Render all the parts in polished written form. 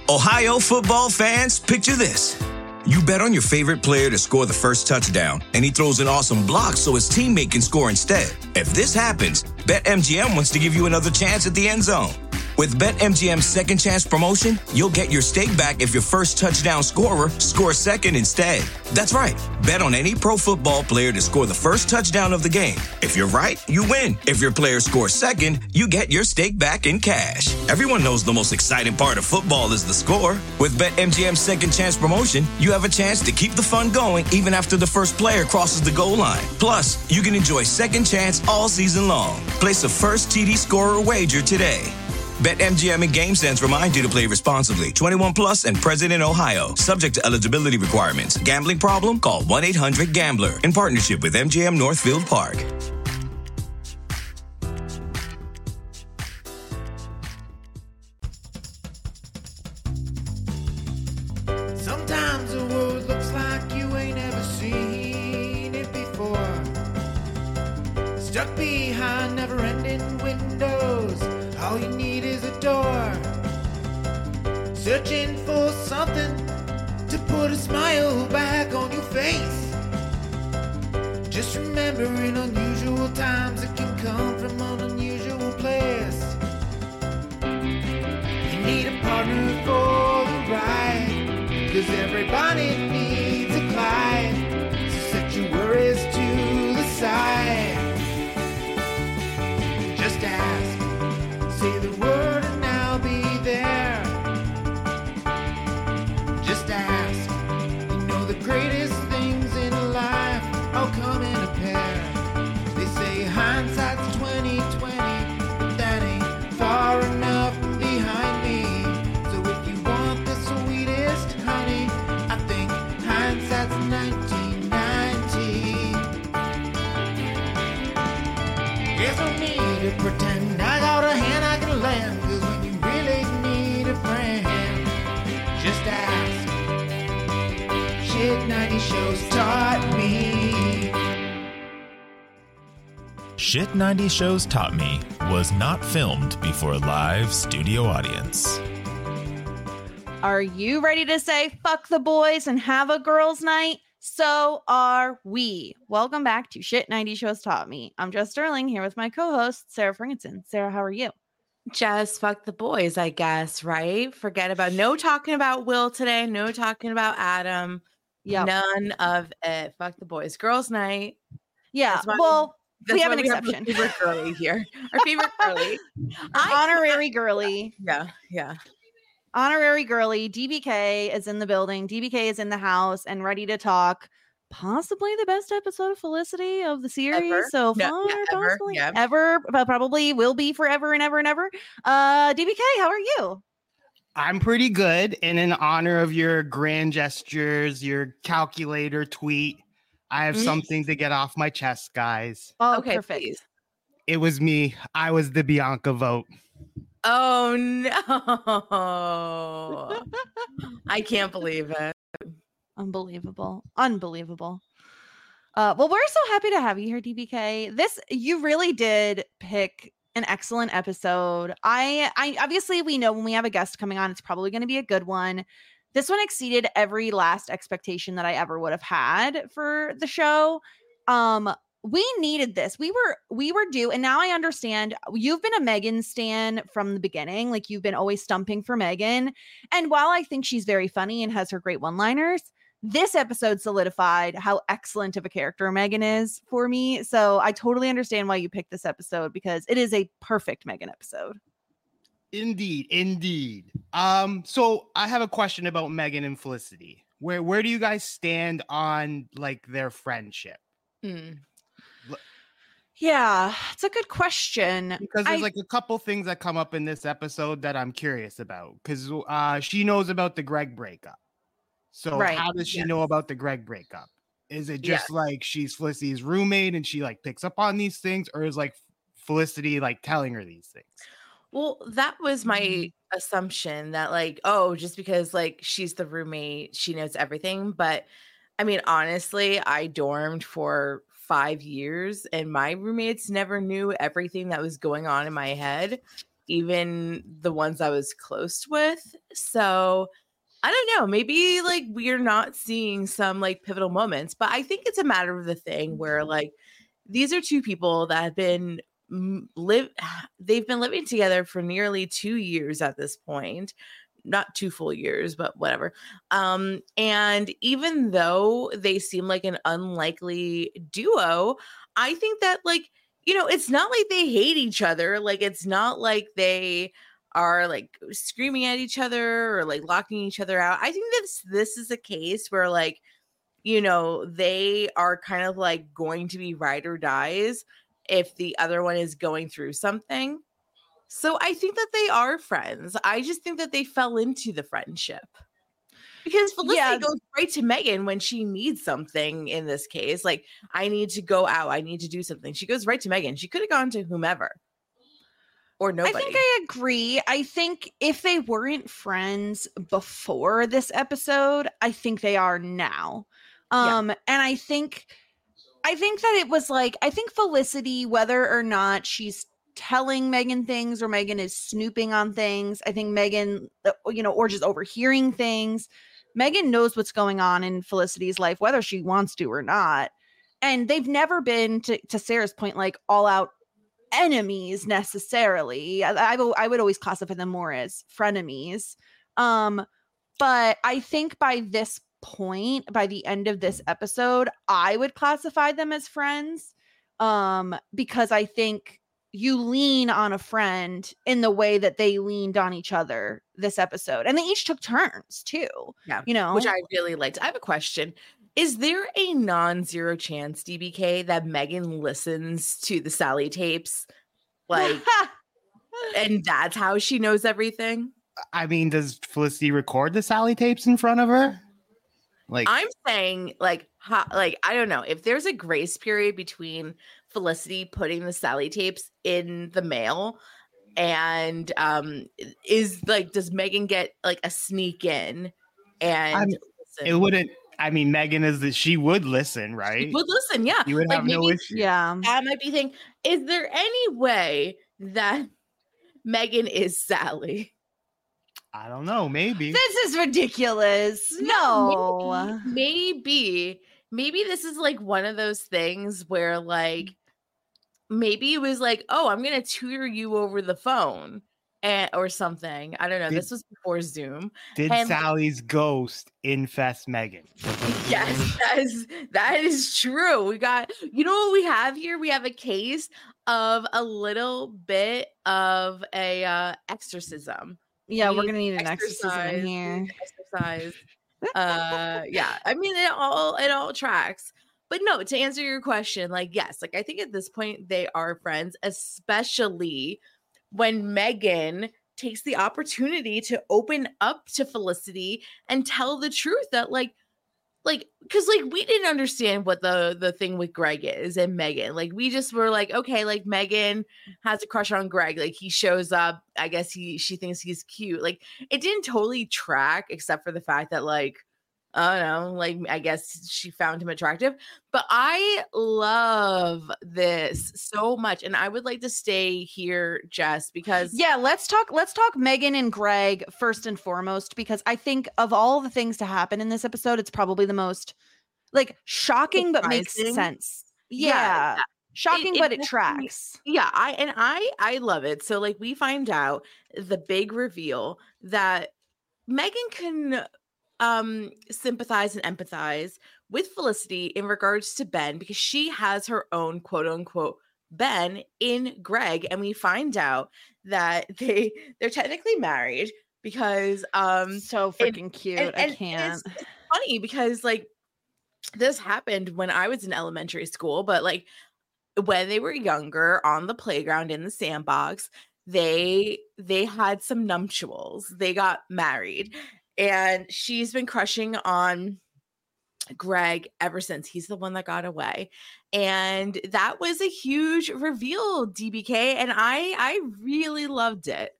Ohio football fans, picture this. You bet on your favorite player to score the first touchdown, and he throws an awesome block so his teammate can score instead. If this happens, BetMGM wants to give you another chance at the end zone. With BetMGM's second chance promotion, you'll get your stake back if your first touchdown scorer scores second instead. That's right. Bet on any pro football player to score the first touchdown of the game. If you're right, you win. If your player scores second, you get your stake back in cash. Everyone knows the most exciting part of football is the score. With BetMGM's second chance promotion, you have a chance to keep the fun going even after the first player crosses the goal line. Plus, you can enjoy second chance all season long. Place a first TD scorer wager today. BetMGM and GameSense remind you to play responsibly. 21 plus and present in Ohio. Subject to eligibility requirements. Gambling problem? Call 1-800-GAMBLER. In partnership with MGM Northfield Park. Sometimes the world looks like you ain't ever seen it before. Stuck behind never-ending windows. All you need is a door. Searching for something to put a smile back on your face. Just remember, in unusual times, it can come from an unusual place. You need a partner for the ride, 'cause everybody needs a Clyde. So set your worries to the side. Just ask. Say the word and I'll be there. Just ask. You know the greatest things in life all come in a pair. They say hindsight's 20/20, but that ain't far enough behind me. So if you want the sweetest honey, I think hindsight's 1990. There's no need to pretend I got a hand I can lend, 'cause when you really need a friend, just ask. Shit 90 shows taught me. Shit 90 Shows Taught Me was not filmed before a live studio audience. Are you ready to say fuck the boys and have a girls' night? So are we. Welcome back to Shit 90 Shows Taught Me. I'm Jess Sterling here with my co-host, Sarah Ferguson. Sarah, how are you? Just fuck the boys, I guess, right? Forget about no talking about Will today, no talking about Adam. Yeah. None of it. Fuck the boys. Girls' night. Yeah. Well, we have an exception. Our favorite girly here. Our favorite girly. Honorary girly. Yeah. Honorary girly. DBK is in the building. DBK is in the house and ready to talk possibly the best episode of Felicity of the series so far. Possibly ever, but probably will be forever and ever and ever. DBK, how are you? I'm pretty good. And in honor of your grand gestures, your calculator tweet, I have something to get off my chest, guys. Oh, okay, perfect. Please. It was me. I was the Bianca vote. Oh, no. I can't believe it. Unbelievable. Well, we're so happy to have you here, DBK. You really did pick an excellent episode. I obviously, we know when we have a guest coming on, it's probably going to be a good one. This one exceeded every last expectation that I ever would have had for the show. We needed this. We were due, and now I understand. You've been a Megan stan from the beginning. Like, you've been always stumping for Megan. And while I think she's very funny and has her great one-liners, this episode solidified how excellent of a character Megan is for me. So I totally understand why you picked this episode, because it is a perfect Megan episode. Indeed. So I have a question about Megan and Felicity. Where do you guys stand on like their friendship? Yeah, it's a good question. Because there's like a couple things that come up in this episode that I'm curious about. Because she knows about the Greg breakup. So how does she know about the Greg breakup? Is it just like she's Felicity's roommate and she like picks up on these things, or is like Felicity like telling her these things? Well, that was my assumption, that like, oh, just because like she's the roommate, she knows everything. But I mean, honestly, I dormed for 5 years and my roommates never knew everything that was going on in my head, even the ones I was close with. So I don't know, maybe like we're not seeing some like pivotal moments, but I think it's a matter of the thing where like these are two people that have been they've been living together for nearly 2 years at this point. Not 2 full years, but whatever. And even though they seem like an unlikely duo, I think that like, you know, it's not like they hate each other. Like, it's not like they are like screaming at each other or like locking each other out. I think this is a case where like, you know, they are kind of like going to be ride or dies if the other one is going through something. So I think that they are friends. I just think that they fell into the friendship. Because Felicity goes right to Megan when she needs something in this case. Like, I need to go out. I need to do something. She goes right to Megan. She could have gone to whomever. Or nobody. I think I agree. I think if they weren't friends before this episode, I think they are now. And I think that it was like, I think Felicity, whether or not she's telling Megan things or Megan is snooping on things, I think Megan, you know, or just overhearing things, Megan knows what's going on in Felicity's life, whether she wants to or not. And they've never been, to Sarah's point, like all out enemies necessarily. I would always classify them more as frenemies. But I think by this point, by the end of this episode, I would classify them as friends. Because I think you lean on a friend in the way that they leaned on each other this episode. And they each took turns too. Yeah. You know, which I really liked. I have a question. Is there a non-zero chance, DBK, that Megan listens to the Sally tapes? Like, and that's how she knows everything? I mean, does Felicity record the Sally tapes in front of her? Like, I'm saying, like, I don't know. If there's a grace period between Felicity putting the Sally tapes in the mail and does Megan get like a sneak in and it wouldn't. I mean, Megan she would listen, right? She would listen, yeah. You would like have no issue. Yeah. That might be thing. Is there any way that Megan is Sally? I don't know. Maybe this is ridiculous. No. Maybe this is like one of those things where like maybe it was like, oh, I'm gonna tutor you over the phone or something. I don't know. This was before Zoom. Did Sally's ghost infest Megan? Yes, that is true. We got, you know what we have here? We have a case of a little bit of a exorcism. Yeah, we're gonna need an exorcism in here. Exercise. Yeah. I mean, it all tracks. But no, to answer your question, like, yes, like I think at this point they are friends, especially when Megan takes the opportunity to open up to Felicity and tell the truth that like because like we didn't understand what the thing with Greg is and Megan. Like we just were like, okay, like Megan has a crush on Greg. Like he shows up. I guess she thinks he's cute. Like it didn't totally track, except for the fact that like, I don't know, like I guess she found him attractive. But I love this so much, and I would like to stay here, Jess, because let's talk Megan and Greg first and foremost, because I think of all the things to happen in this episode, it's probably the most like shocking but makes sense. Yeah. Shocking, but it tracks. Yeah, I love it. So like we find out the big reveal that Megan can sympathize and empathize with Felicity in regards to Ben because she has her own quote unquote Ben in Greg, and we find out that they're technically married because so freaking cute. I can't. It's funny because like this happened when I was in elementary school, but like when they were younger on the playground in the sandbox, they had some nuptials. They got married. And she's been crushing on Greg ever since. He's the one that got away. And that was a huge reveal, DBK. And I really loved it.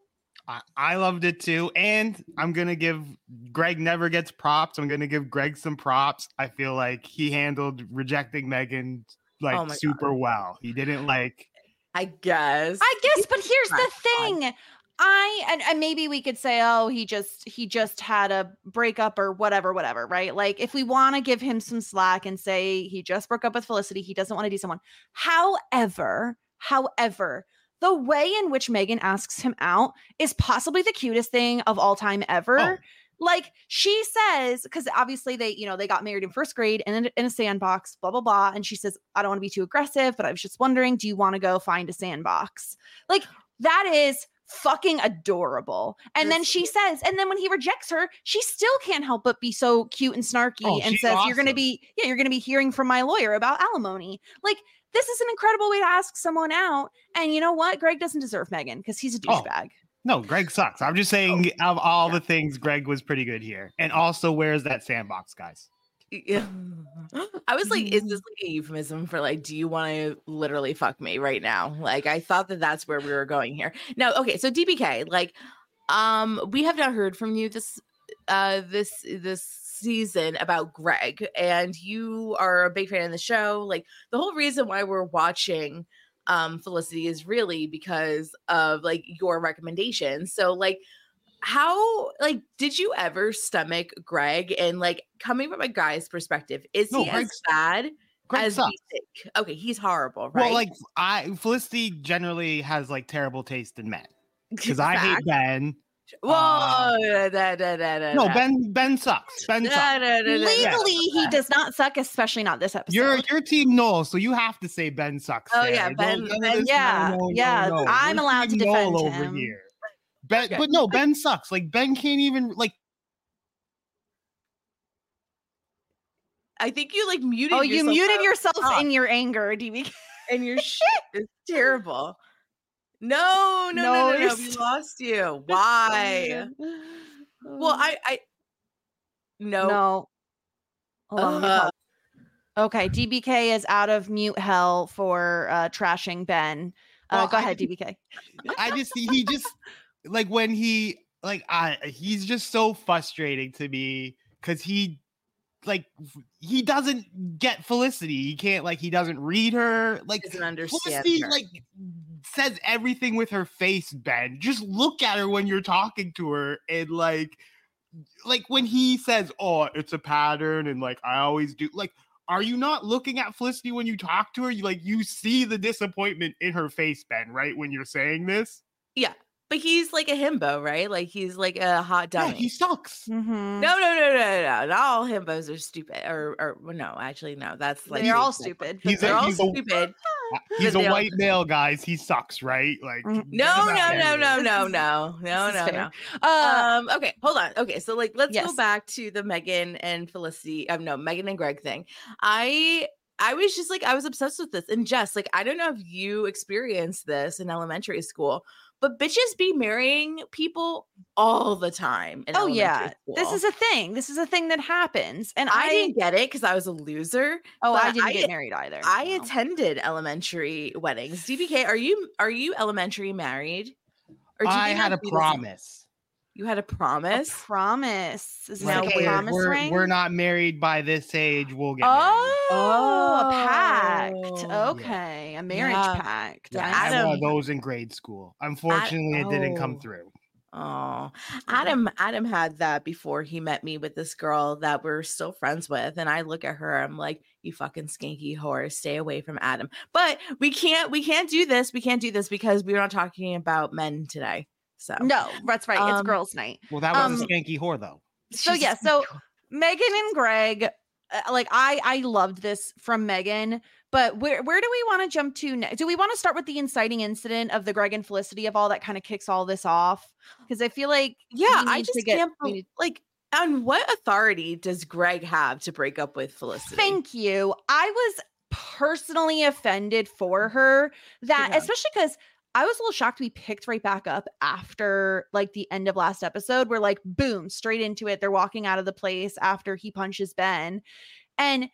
I loved it too. And I'm going to give Greg never gets props. I'm going to give Greg some props. I feel like he handled rejecting Megan like super well. He didn't like. I guess. But here's the thing. And maybe we could say, oh, he just had a breakup or whatever, right? Like, if we want to give him some slack and say he just broke up with Felicity, he doesn't want to be someone. However, the way in which Megan asks him out is possibly the cutest thing of all time ever. Oh. Like, she says, because obviously they got married in first grade and in a sandbox, blah, blah, blah. And she says, I don't want to be too aggressive, but I was just wondering, do you want to go find a sandbox? Like, that is fucking adorable. And then she says, and then when he rejects her, she still can't help but be so cute and snarky and says, awesome. You're going to be hearing from my lawyer about alimony. Like, this is an incredible way to ask someone out. And you know what? Greg doesn't deserve Megan because he's a douchebag. No, Greg sucks. I'm just saying of all the things, Greg was pretty good here. And also, where's that sandbox, guys? Yeah. I was like, is this like a euphemism for like, do you want to literally fuck me right now? Like, I thought that that's where we were going here. No, okay. So DBK, like, we have not heard from you this season about Greg, and you are a big fan of the show. Like, the whole reason why we're watching Felicity is really because of like your recommendations. So like, how, like, did you ever stomach Greg? And like, coming from a guy's perspective, is he as bad as we think? Okay, he's horrible, right? Well, like, Felicity generally has like terrible taste in men because I hate Ben. Whoa! No, Ben sucks. Ben sucks. Legally, he does not suck, especially not this episode. You're team Noel, so you have to say Ben sucks. Oh yeah, Ben. No. I'm allowed to defend Noel him. Over here. Ben, okay. But no, Ben sucks. Like, Ben can't even like. I think you like muted. Oh, you muted yourself in your anger, DBK. And your shit is terrible. No. We lost you. Why? Well, I no. Hold on, okay, DBK is out of mute hell for trashing Ben. Go ahead, DBK. He just like when he's just so frustrating to me because he doesn't get Felicity. He can't, like, he doesn't read her. Like, doesn't understand Felicity, her. Like, says everything with her face, Ben. Just look at her when you're talking to her, and like when he says, oh, it's a pattern, and like, I always do, like, are you not looking at Felicity when you talk to her? You see the disappointment in her face, Ben, right? When you're saying this? Yeah. But he's like a himbo, right? Like, he's like a hot dummy. Yeah, he sucks. Mm-hmm. No. Not all himbos are stupid. Or no, actually, no. That's like, they're all stupid. They're all stupid. He's a white male, guys. He sucks, right? Like, no. Okay, hold on. Okay, so like, let's go back to the Megan and Felicity. Megan and Greg thing. I was just like, I was obsessed with this. And Jess, like, I don't know if you experienced this in elementary school, but bitches be marrying people all the time. Oh yeah, school. This is a thing. This is a thing that happens, and I didn't get it because I was a loser. Oh, I didn't get married either. I attended elementary weddings. DBK, are you elementary married? Or I had a promise. You had a promise? A promise. Is now a promise ring? We're not married by this age. We'll get married. Oh, a pact. Okay. Yeah. A marriage pact. Yeah, I had one of those in grade school. Unfortunately, it didn't come through. Oh, Adam had that before he met me with this girl that we're still friends with. And I look at her, I'm like, you fucking skanky whore, stay away from Adam. But we can't do this. We can't do this because we're not talking about men today. So no, that's right. It's girls' night. Well, that was a skanky whore, though. So yeah, so Megan and Greg, like I loved this from Megan, but where do we want to jump to next? Do we want to start with the inciting incident of the Greg and Felicity of all that kind of kicks all this off? Because I feel like I just can't like. On what authority does Greg have to break up with Felicity? Thank you. I was personally offended for her that, especially because I was a little shocked we picked right back up after like the end of last episode. We're like, boom, straight into it. They're walking out of the place after he punches Ben. And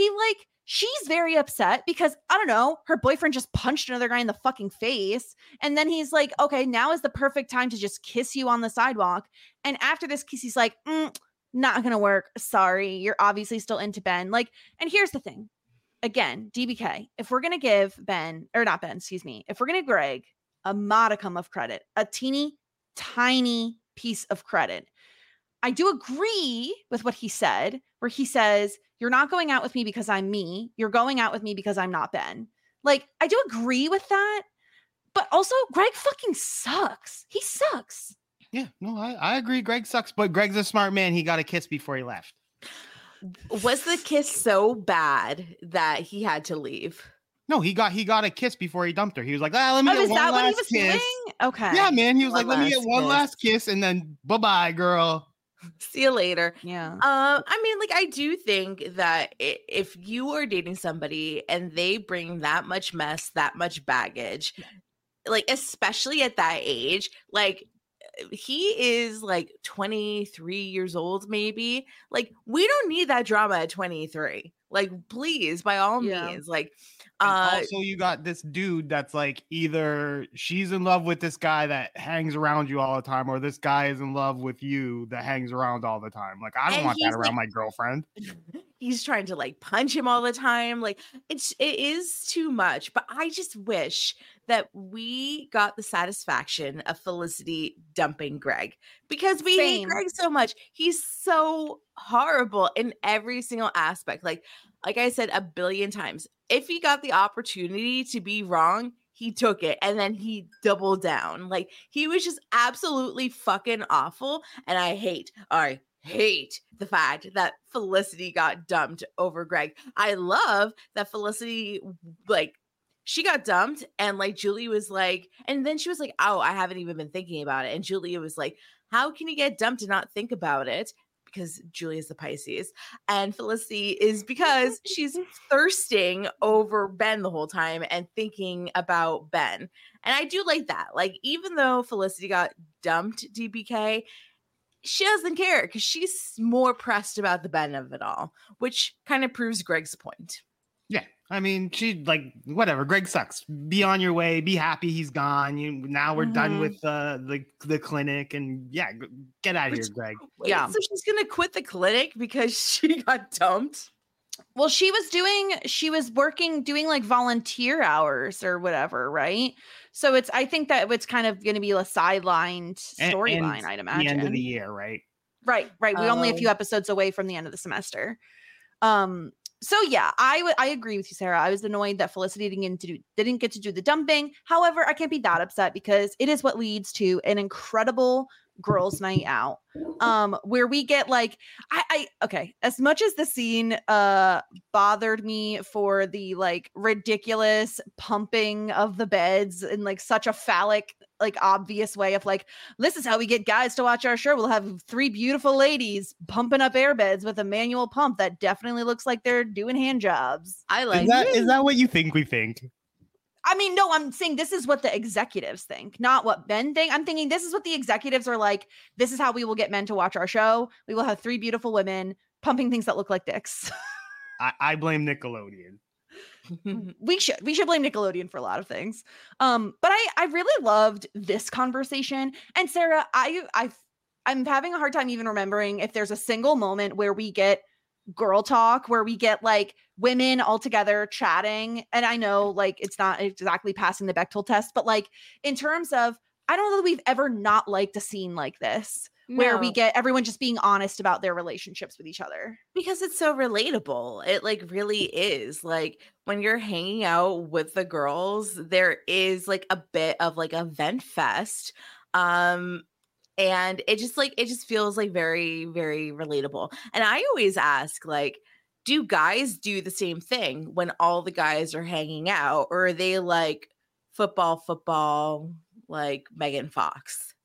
she's very upset because, I don't know, her boyfriend just punched another guy in the fucking face. And then he's like, okay, now is the perfect time to just kiss you on the sidewalk. And after this kiss, he's like, not gonna work. Sorry, you're obviously still into Ben. Like, and here's the thing. Again, DBK, if we're going to give if we're going to Greg a modicum of credit, a teeny tiny piece of credit. I do agree with what he said, where he says, you're not going out with me because I'm me. You're going out with me because I'm not Ben. Like, I do agree with that. But also, Greg fucking sucks. He sucks. Yeah, no, I agree. Greg sucks, but Greg's a smart man. He got a kiss before he left. Was the kiss so bad that he had to leave? No, he got a kiss before he dumped her. He was like, let me get one last kiss. Doing? Okay. Yeah, man. He was like, let me get one last kiss and then bye-bye, girl. See you later. Yeah. I mean, like, I do think that if you are dating somebody and they bring that much mess, that much baggage, like, especially at that age, like, he is like 23 years old, maybe. Like, we don't need that drama at 23. Like, please, by all means. Like, also, you got this dude that's like, either she's in love with this guy that hangs around you all the time, or this guy is in love with you that hangs around all the time. Like, I don't want that around my girlfriend. He's trying to like punch him all the time. Like, it is too much. But I just wish that we got the satisfaction of Felicity dumping Greg, because we hate Greg so much. He's so horrible in every single aspect. Like I said a billion times, if he got the opportunity to be wrong, he took it, and then he doubled down. Like, he was just absolutely fucking awful. And I hate the fact that Felicity got dumped over Greg. I love that Felicity, like, she got dumped, and like Julie was like, and then she was like, oh, I haven't even been thinking about it. And Julia was like, how can you get dumped and not think about it? Because Julie is the Pisces, and Felicity is because she's thirsting over Ben the whole time and thinking about Ben. And I do like that. Like, even though Felicity got dumped, DBK, she doesn't care because she's more pressed about the Ben of it all, which kind of proves Greg's point. Yeah. I mean, she like, whatever. Greg sucks. Be on your way. Be happy he's gone. Now we're done with the clinic, and get out of here, Greg. Wait, so she's gonna quit the clinic because she got dumped? Well, she was working, doing like volunteer hours or whatever, right? So I think that it's kind of going to be a sidelined storyline, I'd imagine. The end of the year, right? Right. We're only a few episodes away from the end of the semester. So yeah, I agree with you, Sarah. I was annoyed that Felicity didn't get to do the dumping. However, I can't be that upset because it is what leads to an incredible girls' night out, where we get like, okay, as much as the scene bothered me for the like ridiculous pumping of the beds in like such a phallic, like obvious way of like, this is how we get guys to watch our show. We'll have 3 beautiful ladies pumping up air beds with a manual pump that definitely looks like they're doing hand jobs. I like is that what you think we think? I mean, no, I'm saying this is what the executives think, not what Ben think. I'm thinking this is what the executives are like. This is how we will get men to watch our show. We will have 3 beautiful women pumping things that look like dicks. I blame Nickelodeon. We should blame Nickelodeon for a lot of things. But I really loved this conversation. And Sarah, I'm having a hard time even remembering if there's a single moment where we get girl talk, where we get like women all together chatting. And I know like it's not exactly passing the Bechdel test, but like in terms of, I don't know that we've ever not liked a scene like this. Where we get everyone just being honest about their relationships with each other. Because it's so relatable. It like really is. Like when you're hanging out with the girls, there is like a bit of like a vent fest. And it just feels like very, very relatable. And I always ask, like, do guys do the same thing when all the guys are hanging out? Or are they like football, like Megan Fox?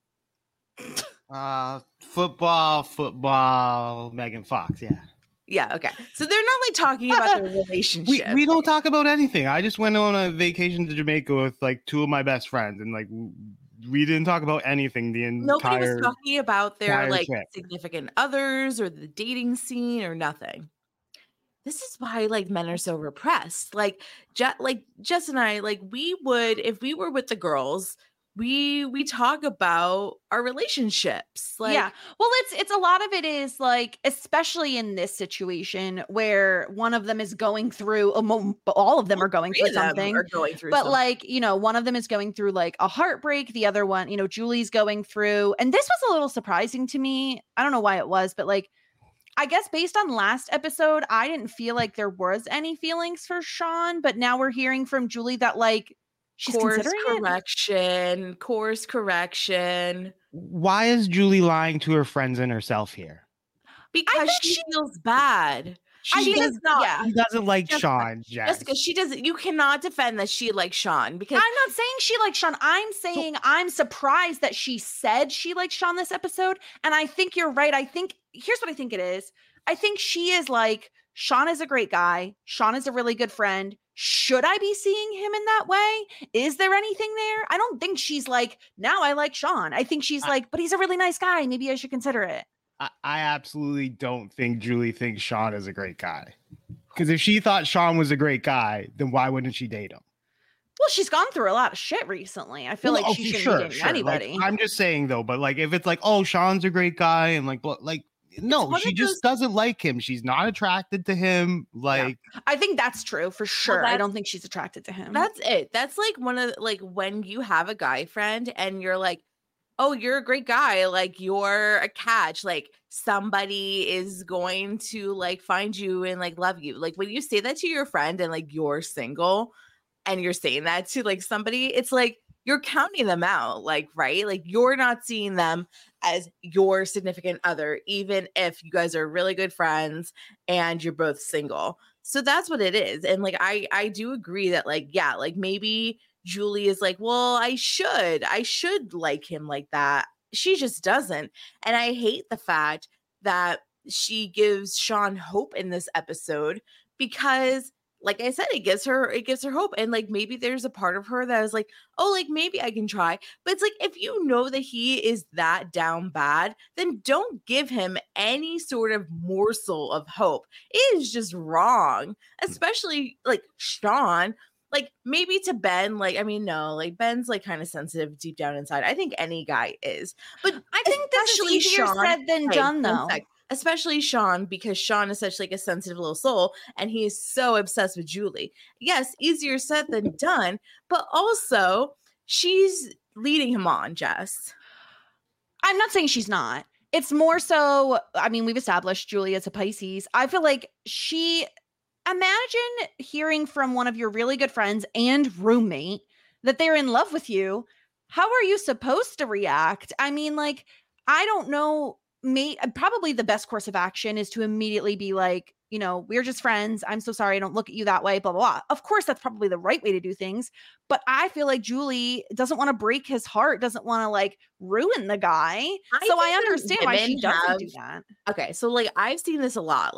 Football, Megan Fox, yeah, okay. So they're not like talking about their relationship. We don't talk about anything. I just went on a vacation to Jamaica with like 2 of my best friends, and like we didn't talk about anything the entire. Nobody was talking about their like trip. Significant others or the dating scene or nothing. This is why like men are so repressed. Like Jess and I, like we would, if we were with the girls, we talk about our relationships. Like, yeah, well, it's a lot of it is like, especially in this situation where one of them is going through all of them are going through something, but like, you know, one of them is going through like a heartbreak, the other one, you know, Julie's going through, and this was a little surprising to me. I don't know why it was, but like, I guess based on last episode, I didn't feel like there was any feelings for Sean, but now we're hearing from Julie that like she's considering course correction. Why is Julie lying to her friends and herself here? Because she feels bad. She doesn't like Sean, Jessica, she doesn't. You cannot defend that she likes Sean, because I'm not saying she likes Sean. I'm saying I'm surprised that she said she likes Sean this episode. And I think you're right. I think here's what I think it is. I think she is like, Sean is a great guy. Sean is a really good friend. Should I be seeing him in that way? Is there anything there? I don't think she's like, now I like Sean. I think she's like, but he's a really nice guy. Maybe I should consider it. I absolutely don't think Julie thinks Sean is a great guy. Because if she thought Sean was a great guy, then why wouldn't she date him? Well, she's gone through a lot of shit recently. I feel like she shouldn't be dating anybody. Like, I'm just saying though, but like if it's like, oh, Sean's a great guy, and like no, she just doesn't like him. She's not attracted to him. Like, yeah. I think that's true for sure. Well, I don't think she's attracted to him. That's it. That's like one of like when you have a guy friend and you're like, oh, you're a great guy, like you're a catch, like somebody is going to like find you and like love you. Like when you say that to your friend and like you're single and you're saying that to like somebody, it's like you're counting them out, like, right? Like you're not seeing them as your significant other, even if you guys are really good friends and you're both single. So that's what it is. And like I do agree that like, yeah, like maybe Julie is like, well, I should like him like that. She just doesn't. And I hate the fact that she gives Sean hope in this episode because, like I said, it gives her hope. And like maybe there's a part of her that is like, oh, like maybe I can try. But it's like, if you know that he is that down bad, then don't give him any sort of morsel of hope. It is just wrong, especially like Sean. Like maybe to Ben, like, I mean, no, like Ben's like kind of sensitive deep down inside. I think any guy is, but I think this is easier said than done though. Especially Sean, because Sean is such like a sensitive little soul and he is so obsessed with Julie. Yes, easier said than done, but also she's leading him on, Jess. I'm not saying she's not. It's more so, I mean, we've established Julie as a Pisces. I feel like imagine hearing from one of your really good friends and roommate that they're in love with you. How are you supposed to react? I mean, like, I don't know. Probably the best course of action is to immediately be like, you know, we're just friends. I'm so sorry. I don't look at you that way, blah, blah, blah. Of course, that's probably the right way to do things. But I feel like Julie doesn't want to break his heart, doesn't want to like ruin the guy. So I understand why she doesn't do that. Okay. So like, I've seen this a lot.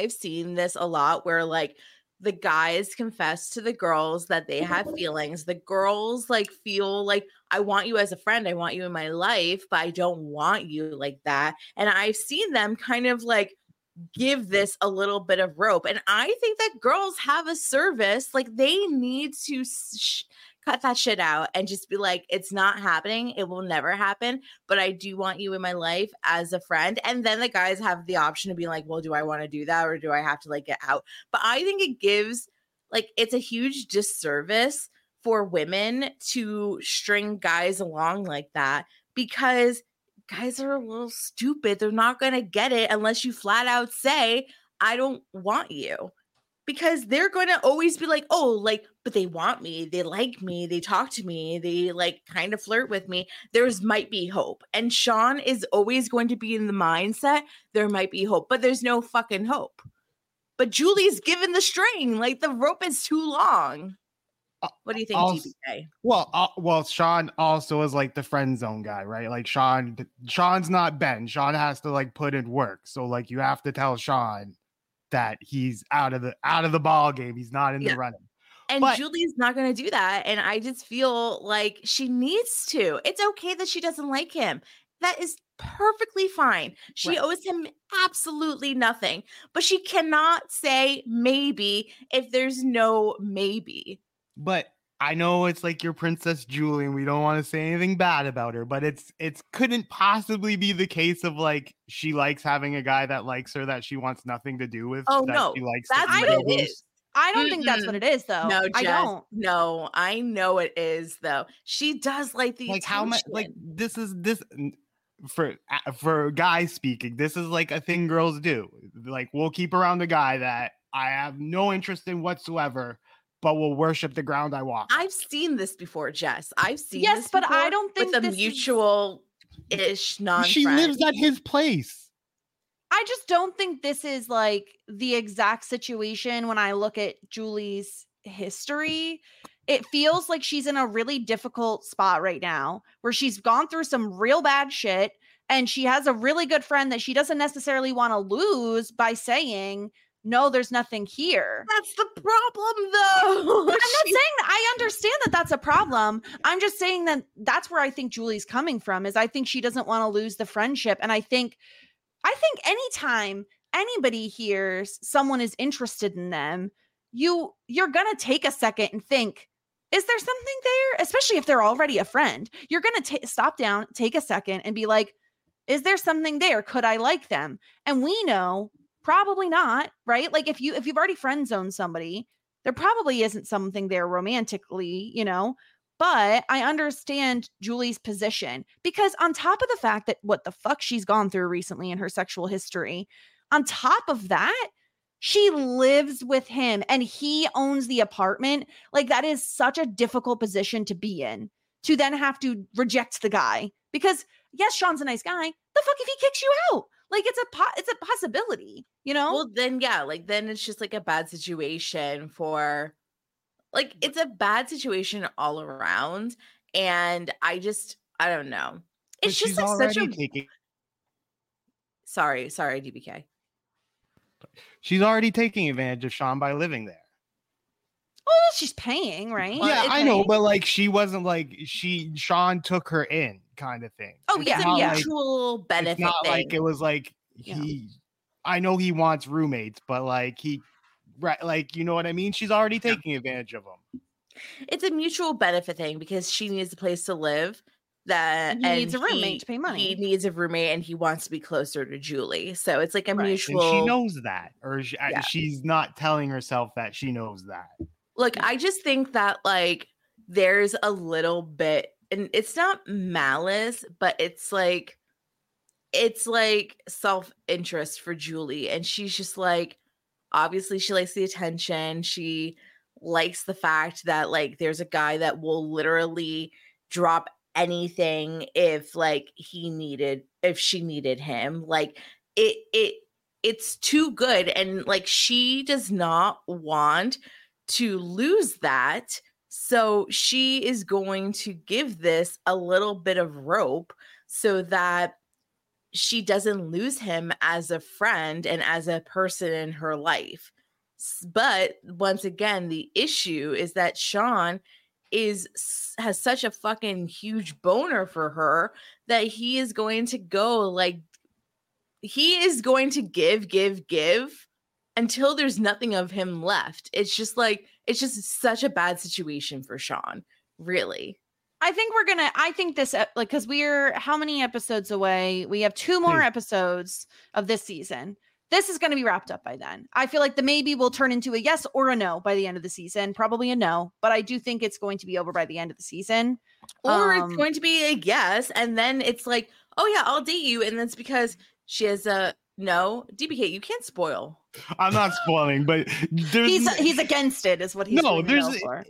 Where like the guys confess to the girls that they have feelings. The girls like feel like, I want you as a friend. I want you in my life, but I don't want you like that. And I've seen them kind of like give this a little bit of rope. And I think that girls have a service. Like they need to cut that shit out and just be like, it's not happening. It will never happen. But I do want you in my life as a friend. And then the guys have the option to be like, well, do I want to do that? Or do I have to like get out? But I think it gives like, it's a huge disservice for women to string guys along like that because guys are a little stupid. They're not going to get it unless you flat out say, I don't want you. Because they're going to always be like, oh, like, but they want me. They like me. They talk to me. They like kind of flirt with me. There's might be hope. And Sean is always going to be in the mindset, there might be hope, but there's no fucking hope. But Julie's given the string. Like the rope is too long. What do you think, DBK? Well, Sean also is like the friend zone guy, right? Like Sean's not Ben. Sean has to like put in work. So like you have to tell Sean that he's out of the ball game. He's not in the running. And Julie's not going to do that. And I just feel like she needs to. It's okay that she doesn't like him. That is perfectly fine. She owes him absolutely nothing. But she cannot say maybe if there's no maybe. But I know it's like your Princess Julie, and we don't want to say anything bad about her, but it's couldn't possibly be the case of like she likes having a guy that likes her that she wants nothing to do with. Oh that no, she likes that's what it is. I don't think that's what it is, though. No, Jess, I don't. No, I know it is though. She does like the like attention. how much like this for guys speaking. This is like a thing girls do. Like we'll keep around the guy that I have no interest in whatsoever, but will worship the ground I walk. I've seen this before, Jess. I've seen yes, this but before I don't think with a this mutual-ish non-friend. She lives at his place. I just don't think this is like the exact situation when I look at Julie's history. It feels like she's in a really difficult spot right now where she's gone through some real bad shit and she has a really good friend that she doesn't necessarily want to lose by saying, no, there's nothing here. That's the problem, though. I'm not saying that I understand that that's a problem. I'm just saying that that's where I think Julie's coming from, is I think she doesn't want to lose the friendship. And I think anytime anybody hears someone is interested in them, you're going to take a second and think, is there something there? Especially if they're already a friend. You're going to stop down, take a second and be like, is there something there? Could I like them? And we know probably not, right? Like if you've already friend zoned somebody, there probably isn't something there romantically, you know? But I understand Julie's position because on top of the fact that what the fuck she's gone through recently in her sexual history, on top of that, she lives with him and he owns the apartment. Like that is such a difficult position to be in, to then have to reject the guy because yes, Sean's a nice guy. The fuck if he kicks you out? Like it's a possibility, you know? Well, then yeah, like then it's just like a bad situation for, like it's a bad situation all around, and I don't know. It's just like such a sorry, DBK. She's already taking advantage of Sean by living there. Well, she's paying, right? Yeah, I know, but like she wasn't like Sean took her in kind of thing. Oh, yeah, yeah. Mutual benefit. It's not thing. like it was like I know he wants roommates, but like like you know what I mean? She's already taking advantage of him. It's a mutual benefit thing because she needs a place to live. And he needs a roommate to pay money. He needs a roommate and he wants to be closer to Julie. So it's like a mutual. And she knows that, or she's not telling herself that she knows that. Look, I just think that like there's a little bit, and it's not malice, but it's like self-interest for Julie. And she's just like, obviously she likes the attention. She likes the fact that like there's a guy that will literally drop anything if she needed him. Like it's too good, and like she does not want to lose that, so she is going to give this a little bit of rope so that she doesn't lose him as a friend and as a person in her life. But once again, the issue is that Sean has such a fucking huge boner for her that he is going to go like he is going to give until there's nothing of him left. It's just such a bad situation for Sean, really. I think this, like, because we're how many episodes away? We have 2 more episodes of this season. This is going to be wrapped up by then. I feel like the maybe will turn into a yes or a no by the end of the season. Probably a no, but I do think it's going to be over by the end of the season. Or it's going to be a yes, and then it's like, oh yeah, I'll date you, and that's because she has a no. DBK, you can't spoil. I'm not spoiling, but he's against it, is what he's for.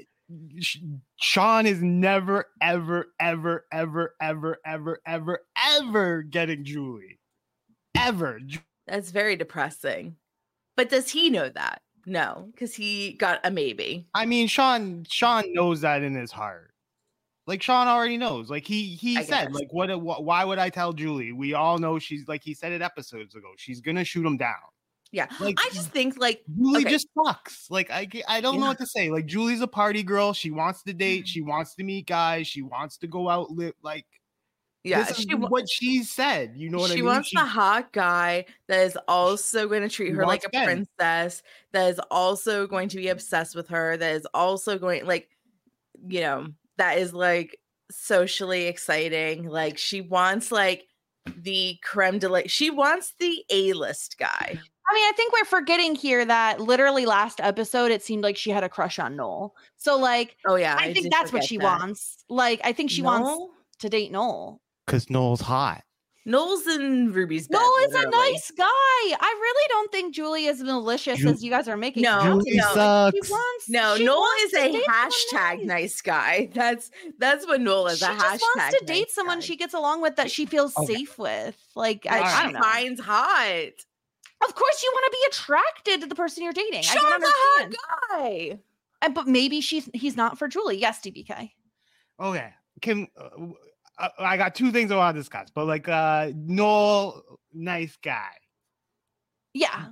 Sean is never, ever, ever, ever, ever, ever, ever, ever getting Julie. Ever. That's very depressing. But does he know that? No, because he got a maybe. I mean, Sean knows that in his heart. Like Sean already knows. Like he said, like why would I tell Julie? We all know she's like he said it episodes ago. She's gonna shoot him down. Yeah, like, I just think like Julie just fucks. Like I don't know what to say. Like Julie's a party girl. She wants to date. She wants to meet guys. She wants to go out live. Like this is what she said. You know what I mean? She wants the hot guy that is also going to treat her like a princess. That is also going to be obsessed with her. That is also going like you know, that is like socially exciting. Like she wants like the creme de la, she wants the A-list guy. I mean, I think we're forgetting here that literally last episode, it seemed like she had a crush on Noel. So like, oh yeah, I think that's what she wants. Like, I think she wants to date Noel. Because Noel's hot. Noel's in Ruby's bed. Noel is a nice guy. I really don't think Julie is malicious as you guys are making. Julie sucks. Noel is a hashtag nice guy. That's what Noel is. She just wants to date someone she gets along with that she feels safe with. Like I don't know. Finds hot. Of course, you want to be attracted to the person you're dating. Sean's I can understand. A hot guy. But maybe he's not for Julie. Yes, DBK. Okay. I got two things I want to discuss, but like Noel, nice guy. Yeah.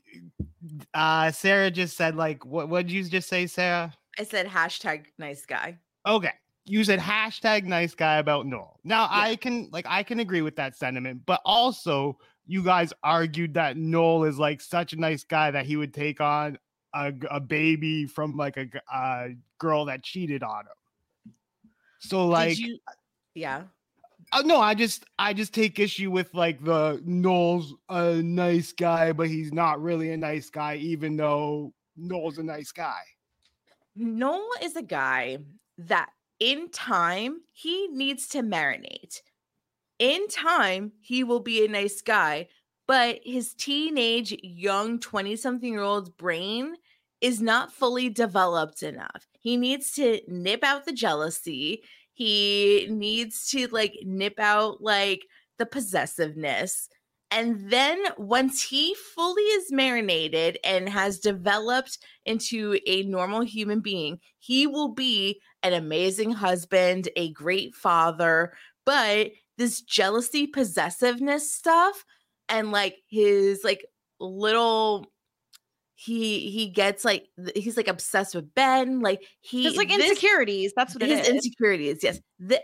Sarah just said like, what did you just say, Sarah? I said hashtag nice guy. Okay. You said hashtag nice guy about Noel. Now yeah. I can agree with that sentiment, but also you guys argued that Noel is like such a nice guy that he would take on a baby from like a girl that cheated on him. So like, yeah. No, I just take issue with like the Noel's a nice guy, but he's not really a nice guy, even though Noel's a nice guy. Noel is a guy that in time he needs to marinate. In time, he will be a nice guy, but his teenage, young 20-something-year-old's brain is not fully developed enough. He needs to nip out the jealousy. He needs to like nip out like the possessiveness. And then once he fully is marinated and has developed into a normal human being, he will be an amazing husband, a great father, but this jealousy, possessiveness stuff, and like his like little, he gets like, he's like obsessed with Ben. Like he's like insecurities. That's what it is. His insecurities. Yes.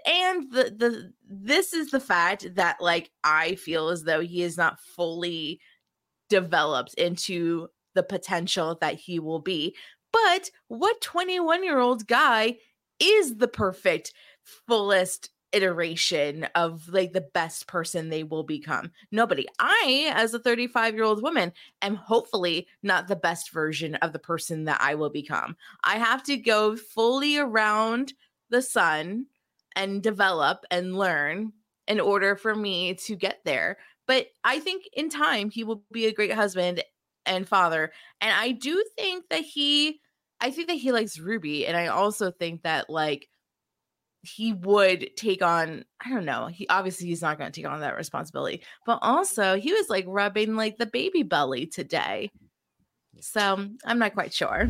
This is the fact that like, I feel as though he is not fully developed into the potential that he will be. But what 21-year-old guy is the perfect, fullest iteration of like the best person they will become? Nobody. I, as a 35-year-old woman, am hopefully not the best version of the person that I will become. I have to go fully around the sun and develop and learn in order for me to get there. But I think in time he will be a great husband and father. And I do think that he likes Ruby. And I also think that like he would take on, I don't know, he's not going to take on that responsibility, but also he was like rubbing like the baby belly today. So I'm not quite sure.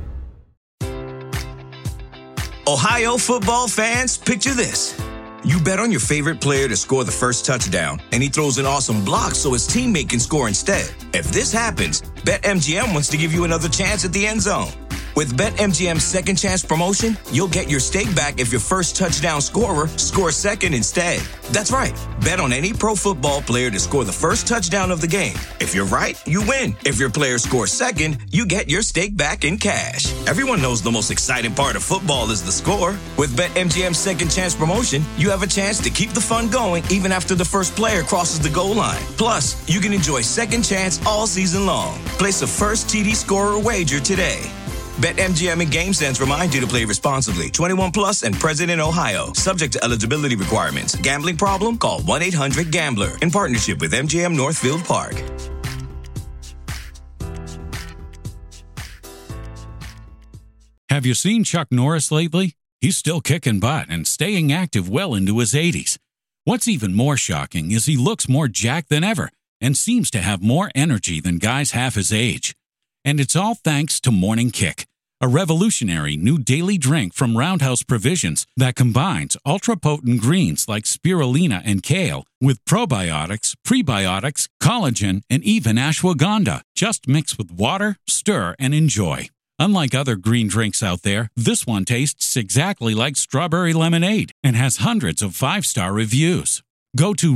Ohio football fans, picture this. You bet on your favorite player to score the first touchdown, and he throws an awesome block so his teammate can score instead. If this happens, BetMGM wants to give you another chance at the end zone. With BetMGM's second chance promotion, you'll get your stake back if your first touchdown scorer scores second instead. That's right. Bet on any pro football player to score the first touchdown of the game. If you're right, you win. If your player scores second, you get your stake back in cash. Everyone knows the most exciting part of football is the score. With BetMGM's second chance promotion, you have a chance to keep the fun going even after the first player crosses the goal line. Plus, you can enjoy second chance all season long. Place a first TD scorer wager today. BetMGM and GameSense remind you to play responsibly. 21 plus and present in Ohio. Subject to eligibility requirements. Gambling problem? Call 1-800-GAMBLER. In partnership with MGM Northfield Park. Have you seen Chuck Norris lately? He's still kicking butt and staying active well into his 80s. What's even more shocking is he looks more jacked than ever and seems to have more energy than guys half his age. And it's all thanks to Morning Kick, a revolutionary new daily drink from Roundhouse Provisions that combines ultra-potent greens like spirulina and kale with probiotics, prebiotics, collagen, and even ashwagandha. Just mix with water, stir, and enjoy. Unlike other green drinks out there, this one tastes exactly like strawberry lemonade and has hundreds of 5-star reviews. Go to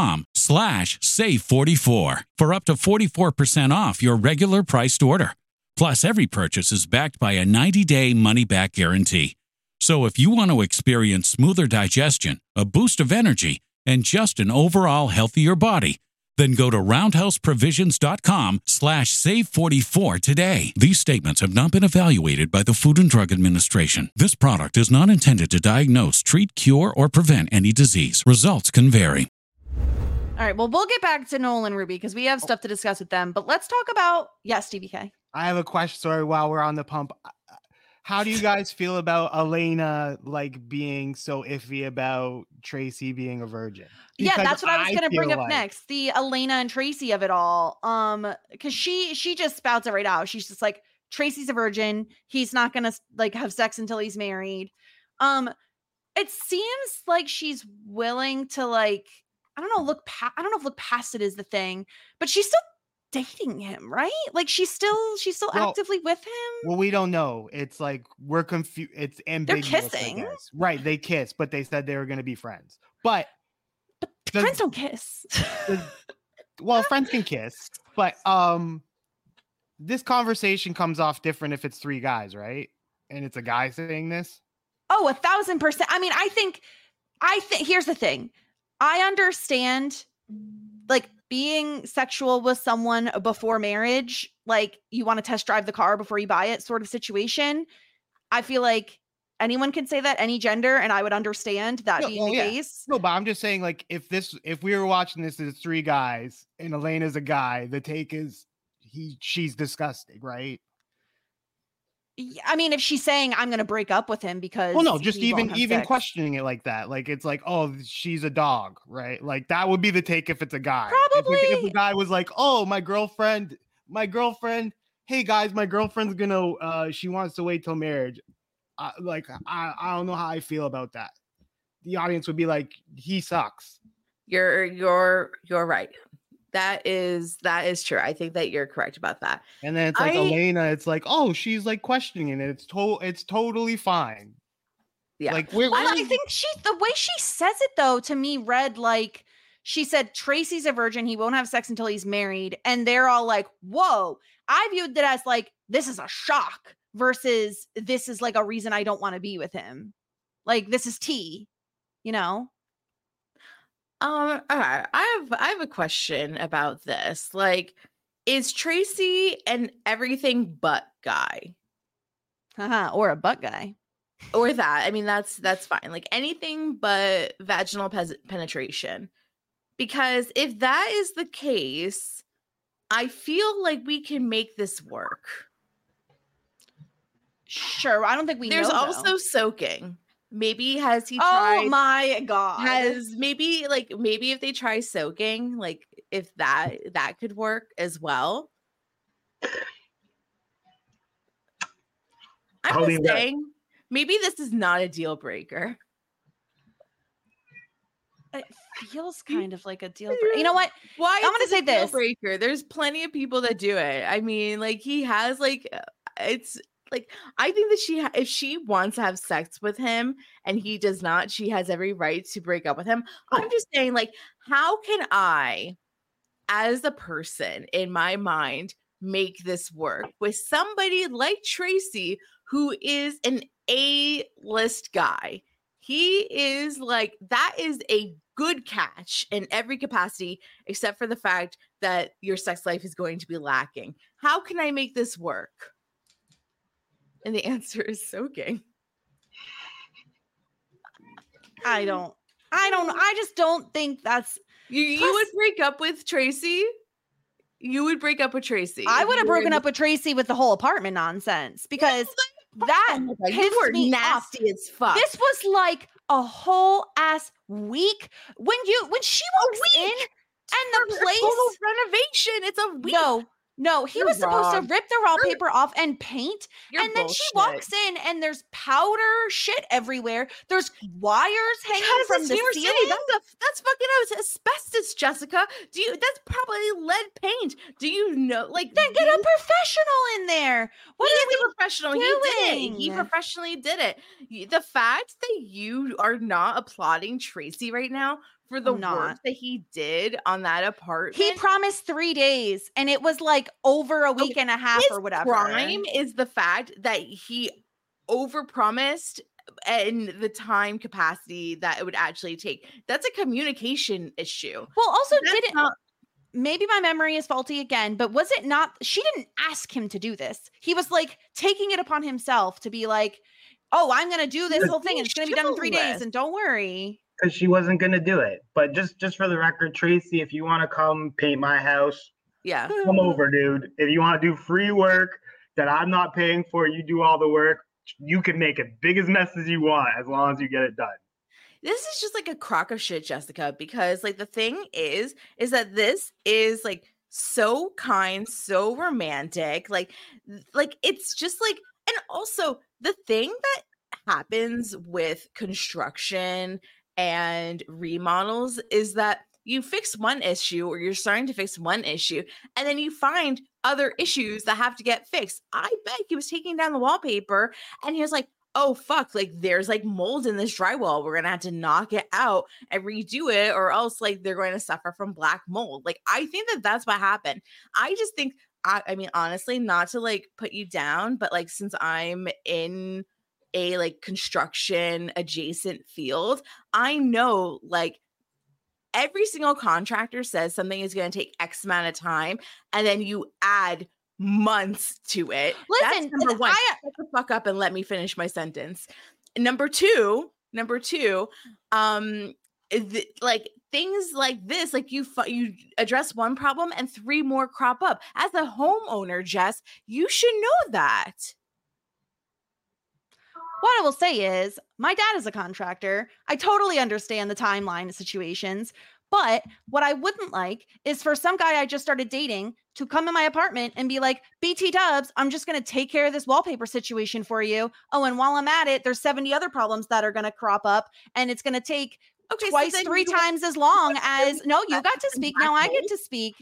roundhouseprovisions.com/save44 for up to 44% off your regular priced order. Plus, every purchase is backed by a 90-day money-back guarantee. So if you want to experience smoother digestion, a boost of energy, and just an overall healthier body, then go to roundhouseprovisions.com/save44 today. These statements have not been evaluated by the Food and Drug Administration. This product is not intended to diagnose, treat, cure, or prevent any disease. Results can vary. All right, well, we'll get back to Noel and Ruby because we have stuff to discuss with them. But let's talk about, yes, DBK. I have a question. Sorry, while we're on the pump. How do you guys feel about Elena like being so iffy about Tracy being a virgin? Because yeah, that's what I was going to bring up next. The Elena and Tracy of it all. Because she just spouts it right out. She's just like, Tracy's a virgin. He's not going to like have sex until he's married. It seems like she's willing to like, I don't know if look past it is the thing, but she's still dating him, right? Like she's still actively with him. Well, we don't know. It's like we're confused. It's ambiguous. They're kissing, right? They kiss, but they said they were going to be friends. But friends don't kiss. Well, friends can kiss, but this conversation comes off different if it's three guys, right? And it's a guy saying this. Oh, 1,000%. I mean, I think here's the thing. I understand, like, being sexual with someone before marriage, like you want to test drive the car before you buy it sort of situation. I feel like anyone can say that, any gender, and I would understand that being the case. No, but I'm just saying, like, if we were watching this as three guys and Elena's a guy, the take is she's disgusting, right? I mean, if she's saying I'm going to break up with him because just even questioning it like that, like it's like, oh, she's a dog, right? Like that would be the take if it's a guy. Probably if the guy was like, oh, my girlfriend, hey guys, my girlfriend's gonna she wants to wait till marriage. I don't know how I feel about that. The audience would be like, he sucks. You're right. That is true. I think that you're correct about that. And then it's like Elena, it's like, oh, she's like questioning it. It's totally fine. Yeah. Like I think the way she says it though, to me read like she said Tracy's a virgin, he won't have sex until he's married. And they're all like, whoa. I viewed that as like, this is a shock versus this is like a reason I don't want to be with him. Like this is tea, you know? All right. I have a question about this. Like, is Tracy an everything but guy? Or a butt guy. Or that. I mean, that's fine. Like anything but vaginal penetration. Because if that is the case, I feel like we can make this work. Sure. I don't think There's also soaking. Maybe has he tried? Oh my God. Maybe if they try soaking, like if that could work as well. I'm just saying, maybe this is not a deal breaker. It feels kind of like a deal breaker. You know what? Why? I'm going to say this. Deal breaker. There's plenty of people that do it. I mean, like he has like it's. Like, I think that if she wants to have sex with him and he does not, she has every right to break up with him. I'm just saying, like, how can I, as a person in my mind, make this work with somebody like Tracy, who is an A-list guy? He is like, that is a good catch in every capacity, except for the fact that your sex life is going to be lacking. How can I make this work? And the answer is soaking. I don't know. I just don't think that's you would break up with Tracy. You would break up with Tracy. I would have broken up with Tracy with the whole apartment nonsense because that pissed me nasty off. As fuck. This was like a whole ass week when she walks in and the place total renovation. It's a week. No, he was supposed to rip the wallpaper off and paint. And then she walks in and there's powder shit everywhere. There's wires hanging from the ceiling. That's fucking asbestos, Jessica. That's probably lead paint. Do you know? Like, then get a professional in there. What is a professional? He did it. He professionally did it. The fact that you are not applauding Tracy right now for the work that he did on that apartment. He promised 3 days and it was like over a week and a half or whatever. Crime is the fact that he overpromised and the time capacity that it would actually take. That's a communication issue. Well, also maybe my memory is faulty again, but was it not, she didn't ask him to do this. He was like taking it upon himself to be like, oh, I'm going to do this whole thing and it's going to be done in 3 days and don't worry. Because she wasn't going to do it. But just for the record, Tracy, if you want to come paint my house, come over, dude. If you want to do free work that I'm not paying for, you do all the work. You can make as big as mess as you want as long as you get it done. This is just like a crock of shit, Jessica, because like the thing is that this is like so kind, so romantic. Like it's just like, and also the thing that happens with construction and remodels is that you fix one issue or you're starting to fix one issue and then you find other issues that have to get fixed. I bet he was taking down the wallpaper and he was like, oh fuck, like there's like mold in this drywall. We're gonna have to knock it out and redo it or else like they're going to suffer from black mold. Like I think that that's what happened. I just think, I mean, honestly, not to like put you down, but like since I'm in a like construction adjacent field, I know like every single contractor says something is going to take X amount of time and then you add months to it. Listen, that's number one. Shut the fuck up and let me finish my sentence. Number two, like things like this, like you address one problem and 3 more crop up. As a homeowner, Jess, you should know that. What I will say is my dad is a contractor. I totally understand the timeline of situations, but what I wouldn't like is for some guy I just started dating to come in my apartment and be like, BT dubs, I'm just going to take care of this wallpaper situation for you. Oh, and while I'm at it, there's 70 other problems that are going to crop up and it's going to take twice, so 3 times as long as, no, you got to speak. Now I get to speak.